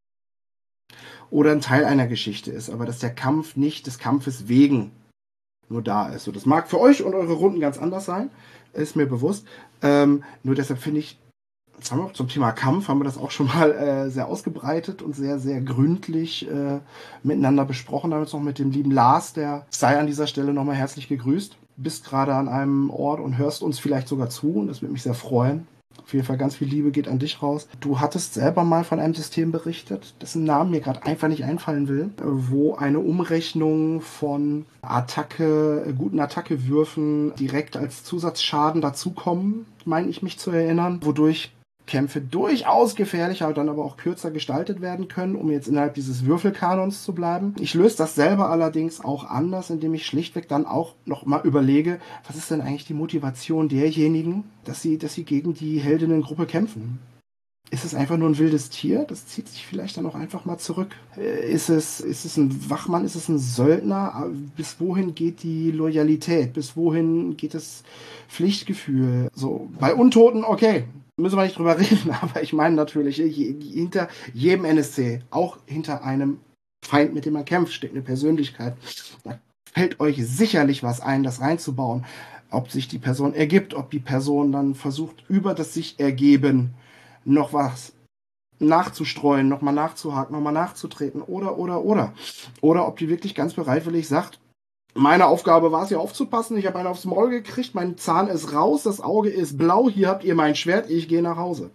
Oder ein Teil einer Geschichte ist, aber dass der Kampf nicht des Kampfes wegen nur da ist. So, das mag für euch und eure Runden ganz anders sein, ist mir bewusst. Ähm, nur deshalb finde ich, jetzt haben wir zum Thema Kampf, haben wir das auch schon mal äh, sehr ausgebreitet und sehr, sehr gründlich äh, miteinander besprochen. Damals noch mit dem lieben Lars, der sei an dieser Stelle nochmal herzlich gegrüßt. Bist gerade an einem Ort und hörst uns vielleicht sogar zu und das würde mich sehr freuen. Auf jeden Fall ganz viel Liebe geht an dich raus. Du hattest selber mal von einem System berichtet, dessen Namen mir gerade einfach nicht einfallen will, wo eine Umrechnung von Attacke, guten Attackewürfen direkt als Zusatzschaden dazukommen, meine ich mich zu erinnern, wodurch Kämpfe durchaus gefährlicher, dann aber auch kürzer gestaltet werden können, um jetzt innerhalb dieses Würfelkanons zu bleiben. Ich löse das selber allerdings auch anders, indem ich schlichtweg dann auch noch mal überlege, was ist denn eigentlich die Motivation derjenigen, dass sie, dass sie gegen die Heldinnengruppe kämpfen? Ist es einfach nur ein wildes Tier? Das zieht sich vielleicht dann auch einfach mal zurück. Ist es, ist es ein Wachmann? Ist es ein Söldner? Bis wohin geht die Loyalität? Bis wohin geht das Pflichtgefühl? So, bei Untoten, okay, müssen wir nicht drüber reden, aber ich meine natürlich, je, hinter jedem N S C, auch hinter einem Feind, mit dem man kämpft, steht eine Persönlichkeit. Da fällt euch sicherlich was ein, das reinzubauen. Ob sich die Person ergibt, ob die Person dann versucht, über das sich ergeben noch was nachzustreuen, nochmal nachzuhaken, nochmal nachzutreten oder, oder, oder. Oder ob die wirklich ganz bereitwillig sagt, meine Aufgabe war es, hier aufzupassen, ich habe einen aufs Maul gekriegt, mein Zahn ist raus, das Auge ist blau, hier habt ihr mein Schwert, ich gehe nach Hause.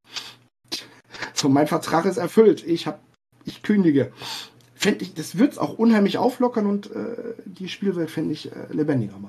So, mein Vertrag ist erfüllt, ich hab, ich kündige. Fänd ich, das wird es auch unheimlich auflockern und äh, die Spielwelt, finde ich, äh, lebendiger machen.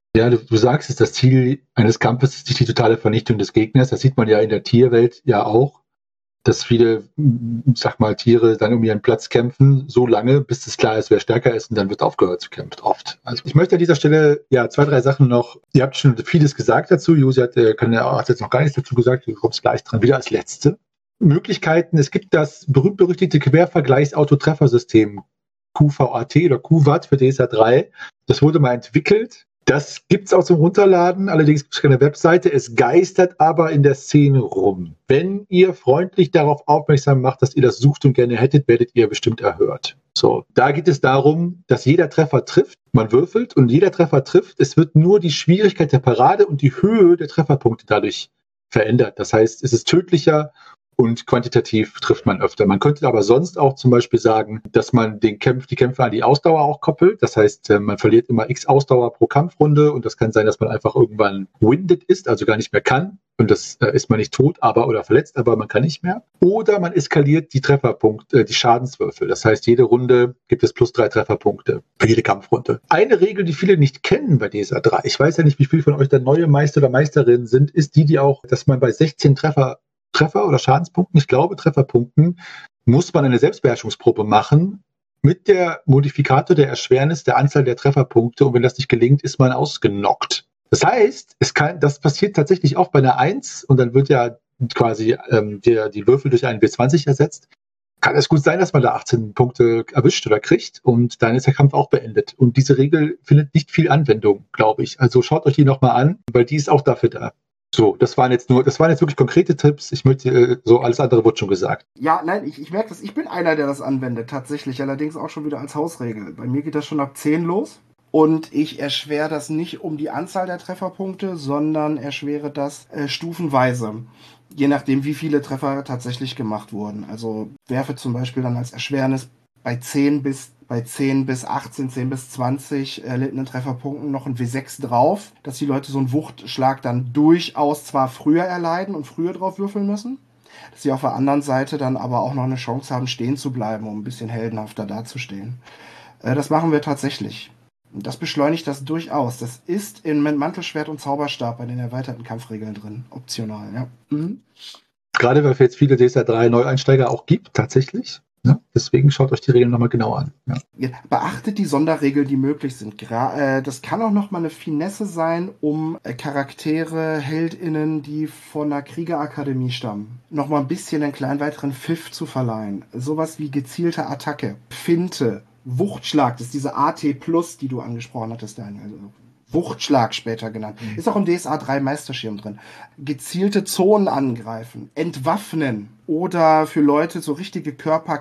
Ja, du, du sagst es, das Ziel eines Kampfes ist nicht die totale Vernichtung des Gegners. Das sieht man ja in der Tierwelt ja auch, dass viele, sag mal, Tiere dann um ihren Platz kämpfen, so lange, bis es klar ist, wer stärker ist, und dann wird aufgehört zu kämpfen, oft. Also ich möchte an dieser Stelle ja zwei, drei Sachen noch, ihr habt schon vieles gesagt dazu, Josi hat, kann, hat jetzt noch gar nichts dazu gesagt, du kommst gleich dran, wieder als Letzte. Möglichkeiten, es gibt das berühmt-berüchtigte Quervergleichs-Autotreffersystem Q V A T oder Q W A T für D S A drei. Das wurde mal entwickelt. Das gibt's auch zum Runterladen, allerdings gibt es keine Webseite. Es geistert aber in der Szene rum. Wenn ihr freundlich darauf aufmerksam macht, dass ihr das sucht und gerne hättet, werdet ihr bestimmt erhört. So, da geht es darum, dass jeder Treffer trifft. Man würfelt und jeder Treffer trifft. Es wird nur die Schwierigkeit der Parade und die Höhe der Trefferpunkte dadurch verändert. Das heißt, es ist tödlicher und quantitativ trifft man öfter. Man könnte aber sonst auch zum Beispiel sagen, dass man den Kämpf, die Kämpfe an die Ausdauer auch koppelt. Das heißt, man verliert immer x Ausdauer pro Kampfrunde und das kann sein, dass man einfach irgendwann winded ist, also gar nicht mehr kann. Und das äh, ist man nicht tot, aber oder verletzt, aber man kann nicht mehr. Oder man eskaliert die Trefferpunkte, äh, die Schadenswürfel. Das heißt, jede Runde gibt es plus drei Trefferpunkte für jede Kampfrunde. Eine Regel, die viele nicht kennen bei D S A drei, ich weiß ja nicht, wie viele von euch da neue Meister oder Meisterinnen sind, ist die, die auch, dass man bei sechzehn Treffer Treffer oder Schadenspunkten, ich glaube Trefferpunkten, muss man eine Selbstbeherrschungsprobe machen mit der Modifikator der Erschwernis der Anzahl der Trefferpunkte, und wenn das nicht gelingt, ist man ausgenockt. Das heißt, es kann, das passiert tatsächlich auch bei einer eins und dann wird ja quasi ähm, der, die Würfel durch einen W zwanzig ersetzt. Kann es gut sein, dass man da achtzehn Punkte erwischt oder kriegt und dann ist der Kampf auch beendet. Und diese Regel findet nicht viel Anwendung, glaube ich. Also schaut euch die nochmal an, weil die ist auch dafür da. So, das waren jetzt nur, das waren jetzt wirklich konkrete Tipps. Ich möchte, äh, so alles andere wurde schon gesagt. Ja, nein, ich, ich merke das. Ich bin einer, der das anwendet, tatsächlich. Allerdings auch schon wieder als Hausregel. Bei mir geht das schon ab zehn los. Und ich erschwere das nicht um die Anzahl der Trefferpunkte, sondern erschwere das äh, stufenweise. Je nachdem, wie viele Treffer tatsächlich gemacht wurden. Also werfe zum Beispiel dann als Erschwernis bei zehn bis bei zehn bis achtzehn, zehn bis zwanzig erlittenen Trefferpunkten noch ein W sechs drauf, dass die Leute so einen Wuchtschlag dann durchaus zwar früher erleiden und früher drauf würfeln müssen, dass sie auf der anderen Seite dann aber auch noch eine Chance haben, stehen zu bleiben, um ein bisschen heldenhafter dazustehen. Äh, das machen wir tatsächlich. Und das beschleunigt das durchaus. Das ist in Mantelschwert und Zauberstab bei den erweiterten Kampfregeln drin. Optional, ja. Mhm. Gerade weil es jetzt viele D S A drei Neueinsteiger auch gibt, tatsächlich. Ja, deswegen schaut euch die Regeln nochmal genau an. Ja. Ja, beachtet die Sonderregeln, die möglich sind. Gra äh, das kann auch nochmal eine Finesse sein, um äh, Charaktere, HeldInnen, die von einer Kriegerakademie stammen, nochmal ein bisschen einen kleinen weiteren Pfiff zu verleihen. Sowas wie gezielte Attacke, Finte, Wuchtschlag, das ist diese A T Plus, die du angesprochen hattest, Daniel. Also Wuchtschlag später genannt. Mhm. Ist auch im D S A drei Meisterschirm drin. Gezielte Zonen angreifen, entwaffnen oder für Leute so richtige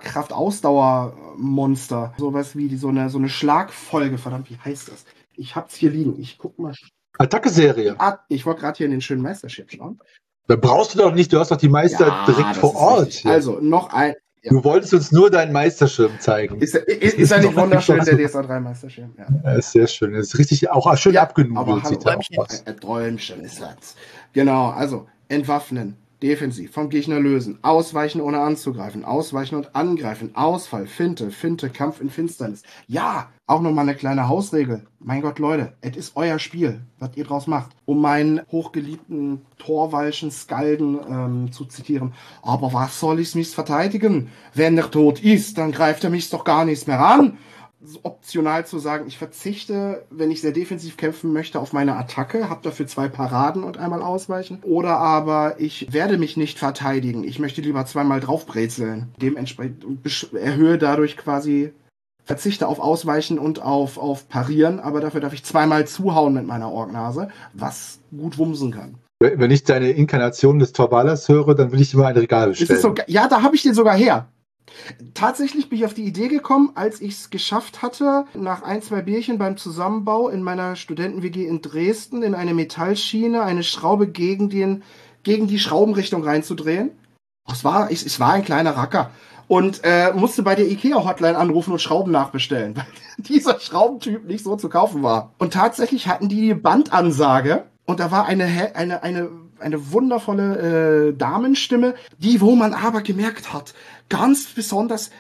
Körperkraft-Ausdauermonster. Sowas wie die, so eine, so eine Schlagfolge. Verdammt, wie heißt das? Ich hab's hier liegen. Ich guck mal. Attacke-Serie. Ah, ich wollte gerade hier in den schönen Meisterschirm schauen. Da brauchst du doch nicht, du hast doch die Meister ja, direkt vor Ort. Also, noch ein... Ja. Du wolltest uns nur deinen Meisterschirm zeigen. Ist, ist, ist, ist er nicht wunderschön, der D S A drei Meisterschirm? Ja. Ja, ist sehr schön. Das ist richtig, auch schön ja, abgenudelt. Sieht er auch aus. Ein Träumchen ist das. Genau, also entwaffnen, defensiv, vom Gegner lösen, ausweichen ohne anzugreifen, ausweichen und angreifen, Ausfall, Finte, Finte, Kampf in Finsternis. Ja, auch nochmal eine kleine Hausregel. Mein Gott, Leute, es ist euer Spiel, was ihr draus macht. Um meinen hochgeliebten Thorwaldschen Skalden ähm, zu zitieren. Aber was soll ich mich verteidigen? Wenn er tot ist, dann greift er mich doch gar nichts mehr an. Optional zu sagen, ich verzichte, wenn ich sehr defensiv kämpfen möchte, auf meine Attacke, habe dafür zwei Paraden und einmal ausweichen. Oder aber ich werde mich nicht verteidigen. Ich möchte lieber zweimal draufbrezeln. Dementsprechend erhöhe dadurch quasi, verzichte auf Ausweichen und auf, auf Parieren, aber dafür darf ich zweimal zuhauen mit meiner Orgnase, was gut wumsen kann. Wenn ich deine Inkarnation des Torbalas höre, dann will ich immer ein Regal bestellen. Ist es so, ja, da habe ich den sogar her. Tatsächlich bin ich auf die Idee gekommen, als ich es geschafft hatte, nach ein, zwei Bierchen beim Zusammenbau in meiner Studenten-W G in Dresden in eine Metallschiene eine Schraube gegen, den, gegen die Schraubenrichtung reinzudrehen. Es war, es, es war ein kleiner Racker. Und äh, musste bei der IKEA-Hotline anrufen und Schrauben nachbestellen, weil dieser Schraubentyp nicht so zu kaufen war. Und tatsächlich hatten die Bandansage und da war eine, eine, eine, eine wundervolle äh, Damenstimme, die, wo man aber gemerkt hat, ganz besonders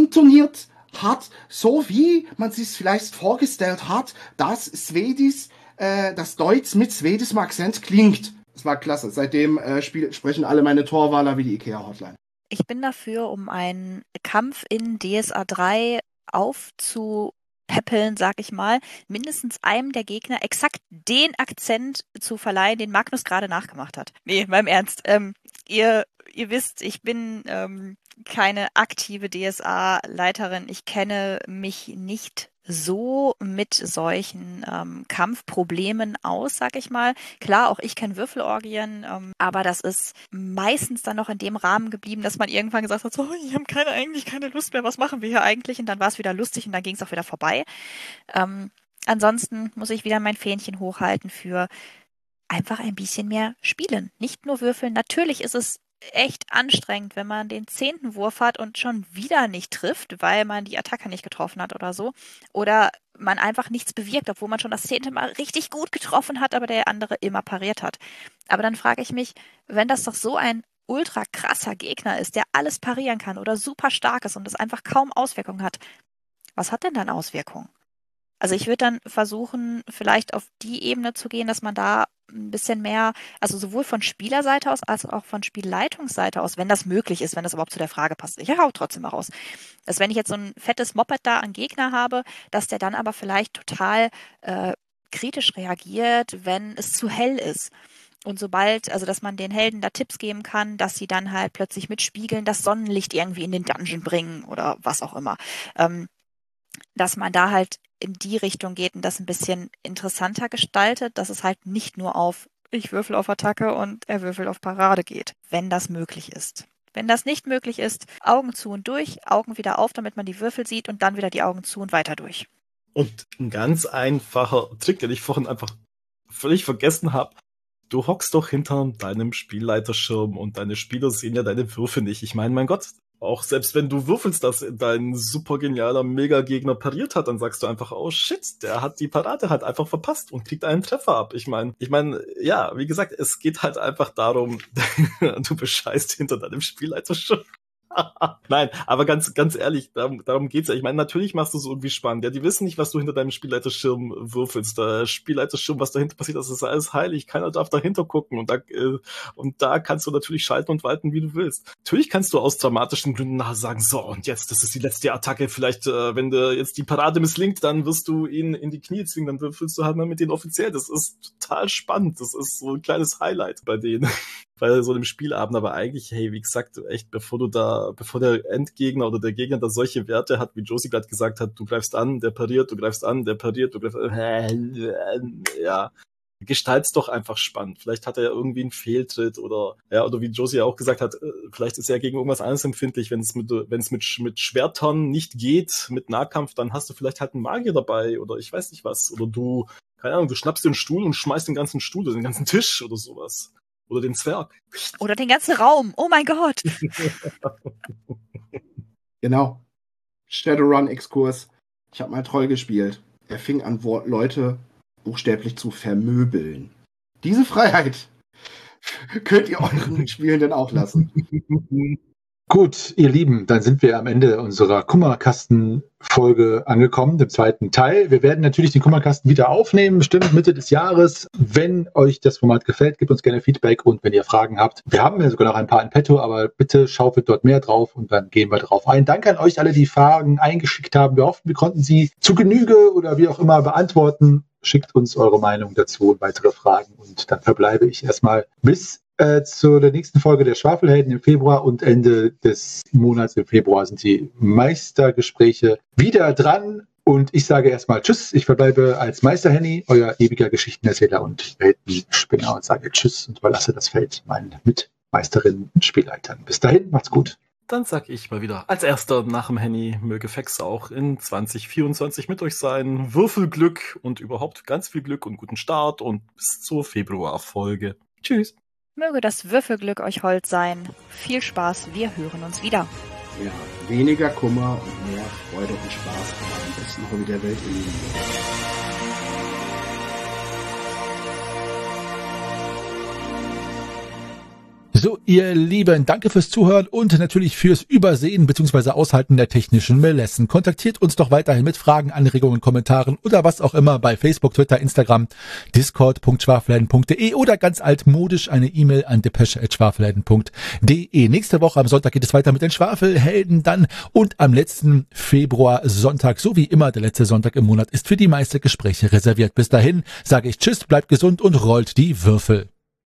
intoniert hat, so wie man sich vielleicht vorgestellt hat, dass Swedish äh, das Deutsch mit schwedischem Akzent klingt. Das war klasse. Seitdem äh, spiel, sprechen alle meine Torwaler wie die Ikea-Hotline. Ich bin dafür, um einen Kampf in D S A drei aufzupäppeln, sag ich mal, mindestens einem der Gegner exakt den Akzent zu verleihen, den Magnus gerade nachgemacht hat. Nee, mal im Ernst. Ähm, ihr, ihr wisst, ich bin ähm, keine aktive D S A-Leiterin. Ich kenne mich nicht so mit solchen ähm, Kampfproblemen aus, sag ich mal. Klar, auch ich kenne Würfelorgien, ähm, aber das ist meistens dann noch in dem Rahmen geblieben, dass man irgendwann gesagt hat, so, ich habe keine, eigentlich keine Lust mehr, was machen wir hier eigentlich? Und dann war es wieder lustig und dann ging es auch wieder vorbei. Ähm, ansonsten muss ich wieder mein Fähnchen hochhalten für einfach ein bisschen mehr spielen, nicht nur würfeln. Natürlich ist es echt anstrengend, wenn man den zehnten Wurf hat und schon wieder nicht trifft, weil man die Attacke nicht getroffen hat oder so. Oder man einfach nichts bewirkt, obwohl man schon das zehnte Mal richtig gut getroffen hat, aber der andere immer pariert hat. Aber dann frage ich mich, wenn das doch so ein ultra krasser Gegner ist, der alles parieren kann oder super stark ist und es einfach kaum Auswirkungen hat, was hat denn dann Auswirkungen? Also ich würde dann versuchen, vielleicht auf die Ebene zu gehen, dass man da ein bisschen mehr, also sowohl von Spielerseite aus als auch von Spielleitungsseite aus, wenn das möglich ist, wenn das überhaupt zu der Frage passt. Ich hau trotzdem mal raus. Dass wenn ich jetzt so ein fettes Moped da an Gegner habe, dass der dann aber vielleicht total äh, kritisch reagiert, wenn es zu hell ist. Und sobald, also dass man den Helden da Tipps geben kann, dass sie dann halt plötzlich mit Spiegeln das Sonnenlicht irgendwie in den Dungeon bringen oder was auch immer. Ähm, dass man da halt in die Richtung geht und das ein bisschen interessanter gestaltet, dass es halt nicht nur auf ich würfel auf Attacke und er würfelt auf Parade geht, wenn das möglich ist. Wenn das nicht möglich ist, Augen zu und durch, Augen wieder auf, damit man die Würfel sieht und dann wieder die Augen zu und weiter durch. Und ein ganz einfacher Trick, den ich vorhin einfach völlig vergessen habe. Du hockst doch hinter deinem Spielleiterschirm und deine Spieler sehen ja deine Würfe nicht. Ich meine, mein Gott, auch selbst wenn du würfelst, dass dein super genialer Mega-Gegner pariert hat, dann sagst du einfach, oh shit, der hat die Parade halt einfach verpasst und kriegt einen Treffer ab. Ich meine, ich meine, ja, wie gesagt, es geht halt einfach darum, du bescheißt hinter deinem Spielleiterschirm. Nein, aber ganz ganz ehrlich, darum, darum geht's ja. Ich meine, natürlich machst du es irgendwie spannend. Ja, die wissen nicht, was du hinter deinem Spielleiterschirm würfelst. Der Spielleiterschirm, was dahinter passiert, das ist alles heilig. Keiner darf dahinter gucken. Und da, äh, und da kannst du natürlich schalten und walten, wie du willst. Natürlich kannst du aus dramatischen Gründen nachher sagen, so, und jetzt, das ist die letzte Attacke. Vielleicht, äh, wenn dir jetzt die Parade misslingt, dann wirst du ihn in die Knie zwingen. Dann würfelst du halt mal mit denen offiziell. Das ist total spannend. Das ist so ein kleines Highlight bei denen. Bei so einem Spielabend, aber eigentlich, hey, wie gesagt, echt, bevor du da, bevor der Endgegner oder der Gegner da solche Werte hat, wie Josie gerade gesagt hat, du greifst an, der pariert, du greifst an, der pariert, du greifst an, ja, gestalt's doch einfach spannend. Vielleicht hat er ja irgendwie einen Fehltritt oder, ja, oder wie Josie ja auch gesagt hat, vielleicht ist er gegen irgendwas anderes empfindlich, wenn es mit, wenn es mit, mit Schwertern nicht geht, mit Nahkampf, dann hast du vielleicht halt einen Magier dabei oder ich weiß nicht was, oder du, keine Ahnung, du schnappst dir einen Stuhl und schmeißt den ganzen Stuhl oder den ganzen Tisch oder sowas. Oder den Zwerg. Oder den ganzen Raum. Oh mein Gott. Genau. Shadowrun-Exkurs. Ich habe mal Troll gespielt. Er fing an, Leute buchstäblich zu vermöbeln. Diese Freiheit könnt ihr euren Spielenden auch lassen. Gut, ihr Lieben, dann sind wir am Ende unserer Kummerkasten-Folge angekommen, dem zweiten Teil. Wir werden natürlich den Kummerkasten wieder aufnehmen, bestimmt Mitte des Jahres. Wenn euch das Format gefällt, gebt uns gerne Feedback und wenn ihr Fragen habt. Wir haben ja sogar noch ein paar in petto, aber bitte schaufelt dort mehr drauf und dann gehen wir drauf ein. Danke an euch alle, die Fragen eingeschickt haben. Wir hoffen, wir konnten sie zu Genüge oder wie auch immer beantworten. Schickt uns eure Meinung dazu und weitere Fragen und dann verbleibe ich erstmal bis Äh, zu der nächsten Folge der Schwafelhelden im Februar und Ende des Monats im Februar sind die Meistergespräche wieder dran und ich sage erstmal Tschüss, ich verbleibe als Meister Henny, euer ewiger Geschichtenerzähler und Weltenspinner und sage Tschüss und überlasse das Feld meinen Mitmeisterinnen und Spielleitern. Bis dahin, macht's gut. Dann sag ich mal wieder, als erster nach dem Henny möge Fex auch in zwanzig vierundzwanzig mit euch sein. Würfelglück und überhaupt ganz viel Glück und guten Start und bis zur Februarfolge. Tschüss. Möge das Würfelglück euch hold sein. Viel Spaß, wir hören uns wieder. Ja, weniger Kummer und mehr Freude und Spaß am besten Hobby der Welt erleben. So, ihr Lieben, danke fürs Zuhören und natürlich fürs Übersehen bzw. Aushalten der technischen Melessen. Kontaktiert uns doch weiterhin mit Fragen, Anregungen, Kommentaren oder was auch immer bei Facebook, Twitter, Instagram, discord punkt schwafelhelden punkt de oder ganz altmodisch eine E-Mail an depesche at schwafelhelden punkt de. Nächste Woche am Sonntag geht es weiter mit den Schwafelhelden dann und am letzten Februar Sonntag, so wie immer der letzte Sonntag im Monat, ist für die meisten Gespräche reserviert. Bis dahin sage ich Tschüss, bleibt gesund und rollt die Würfel.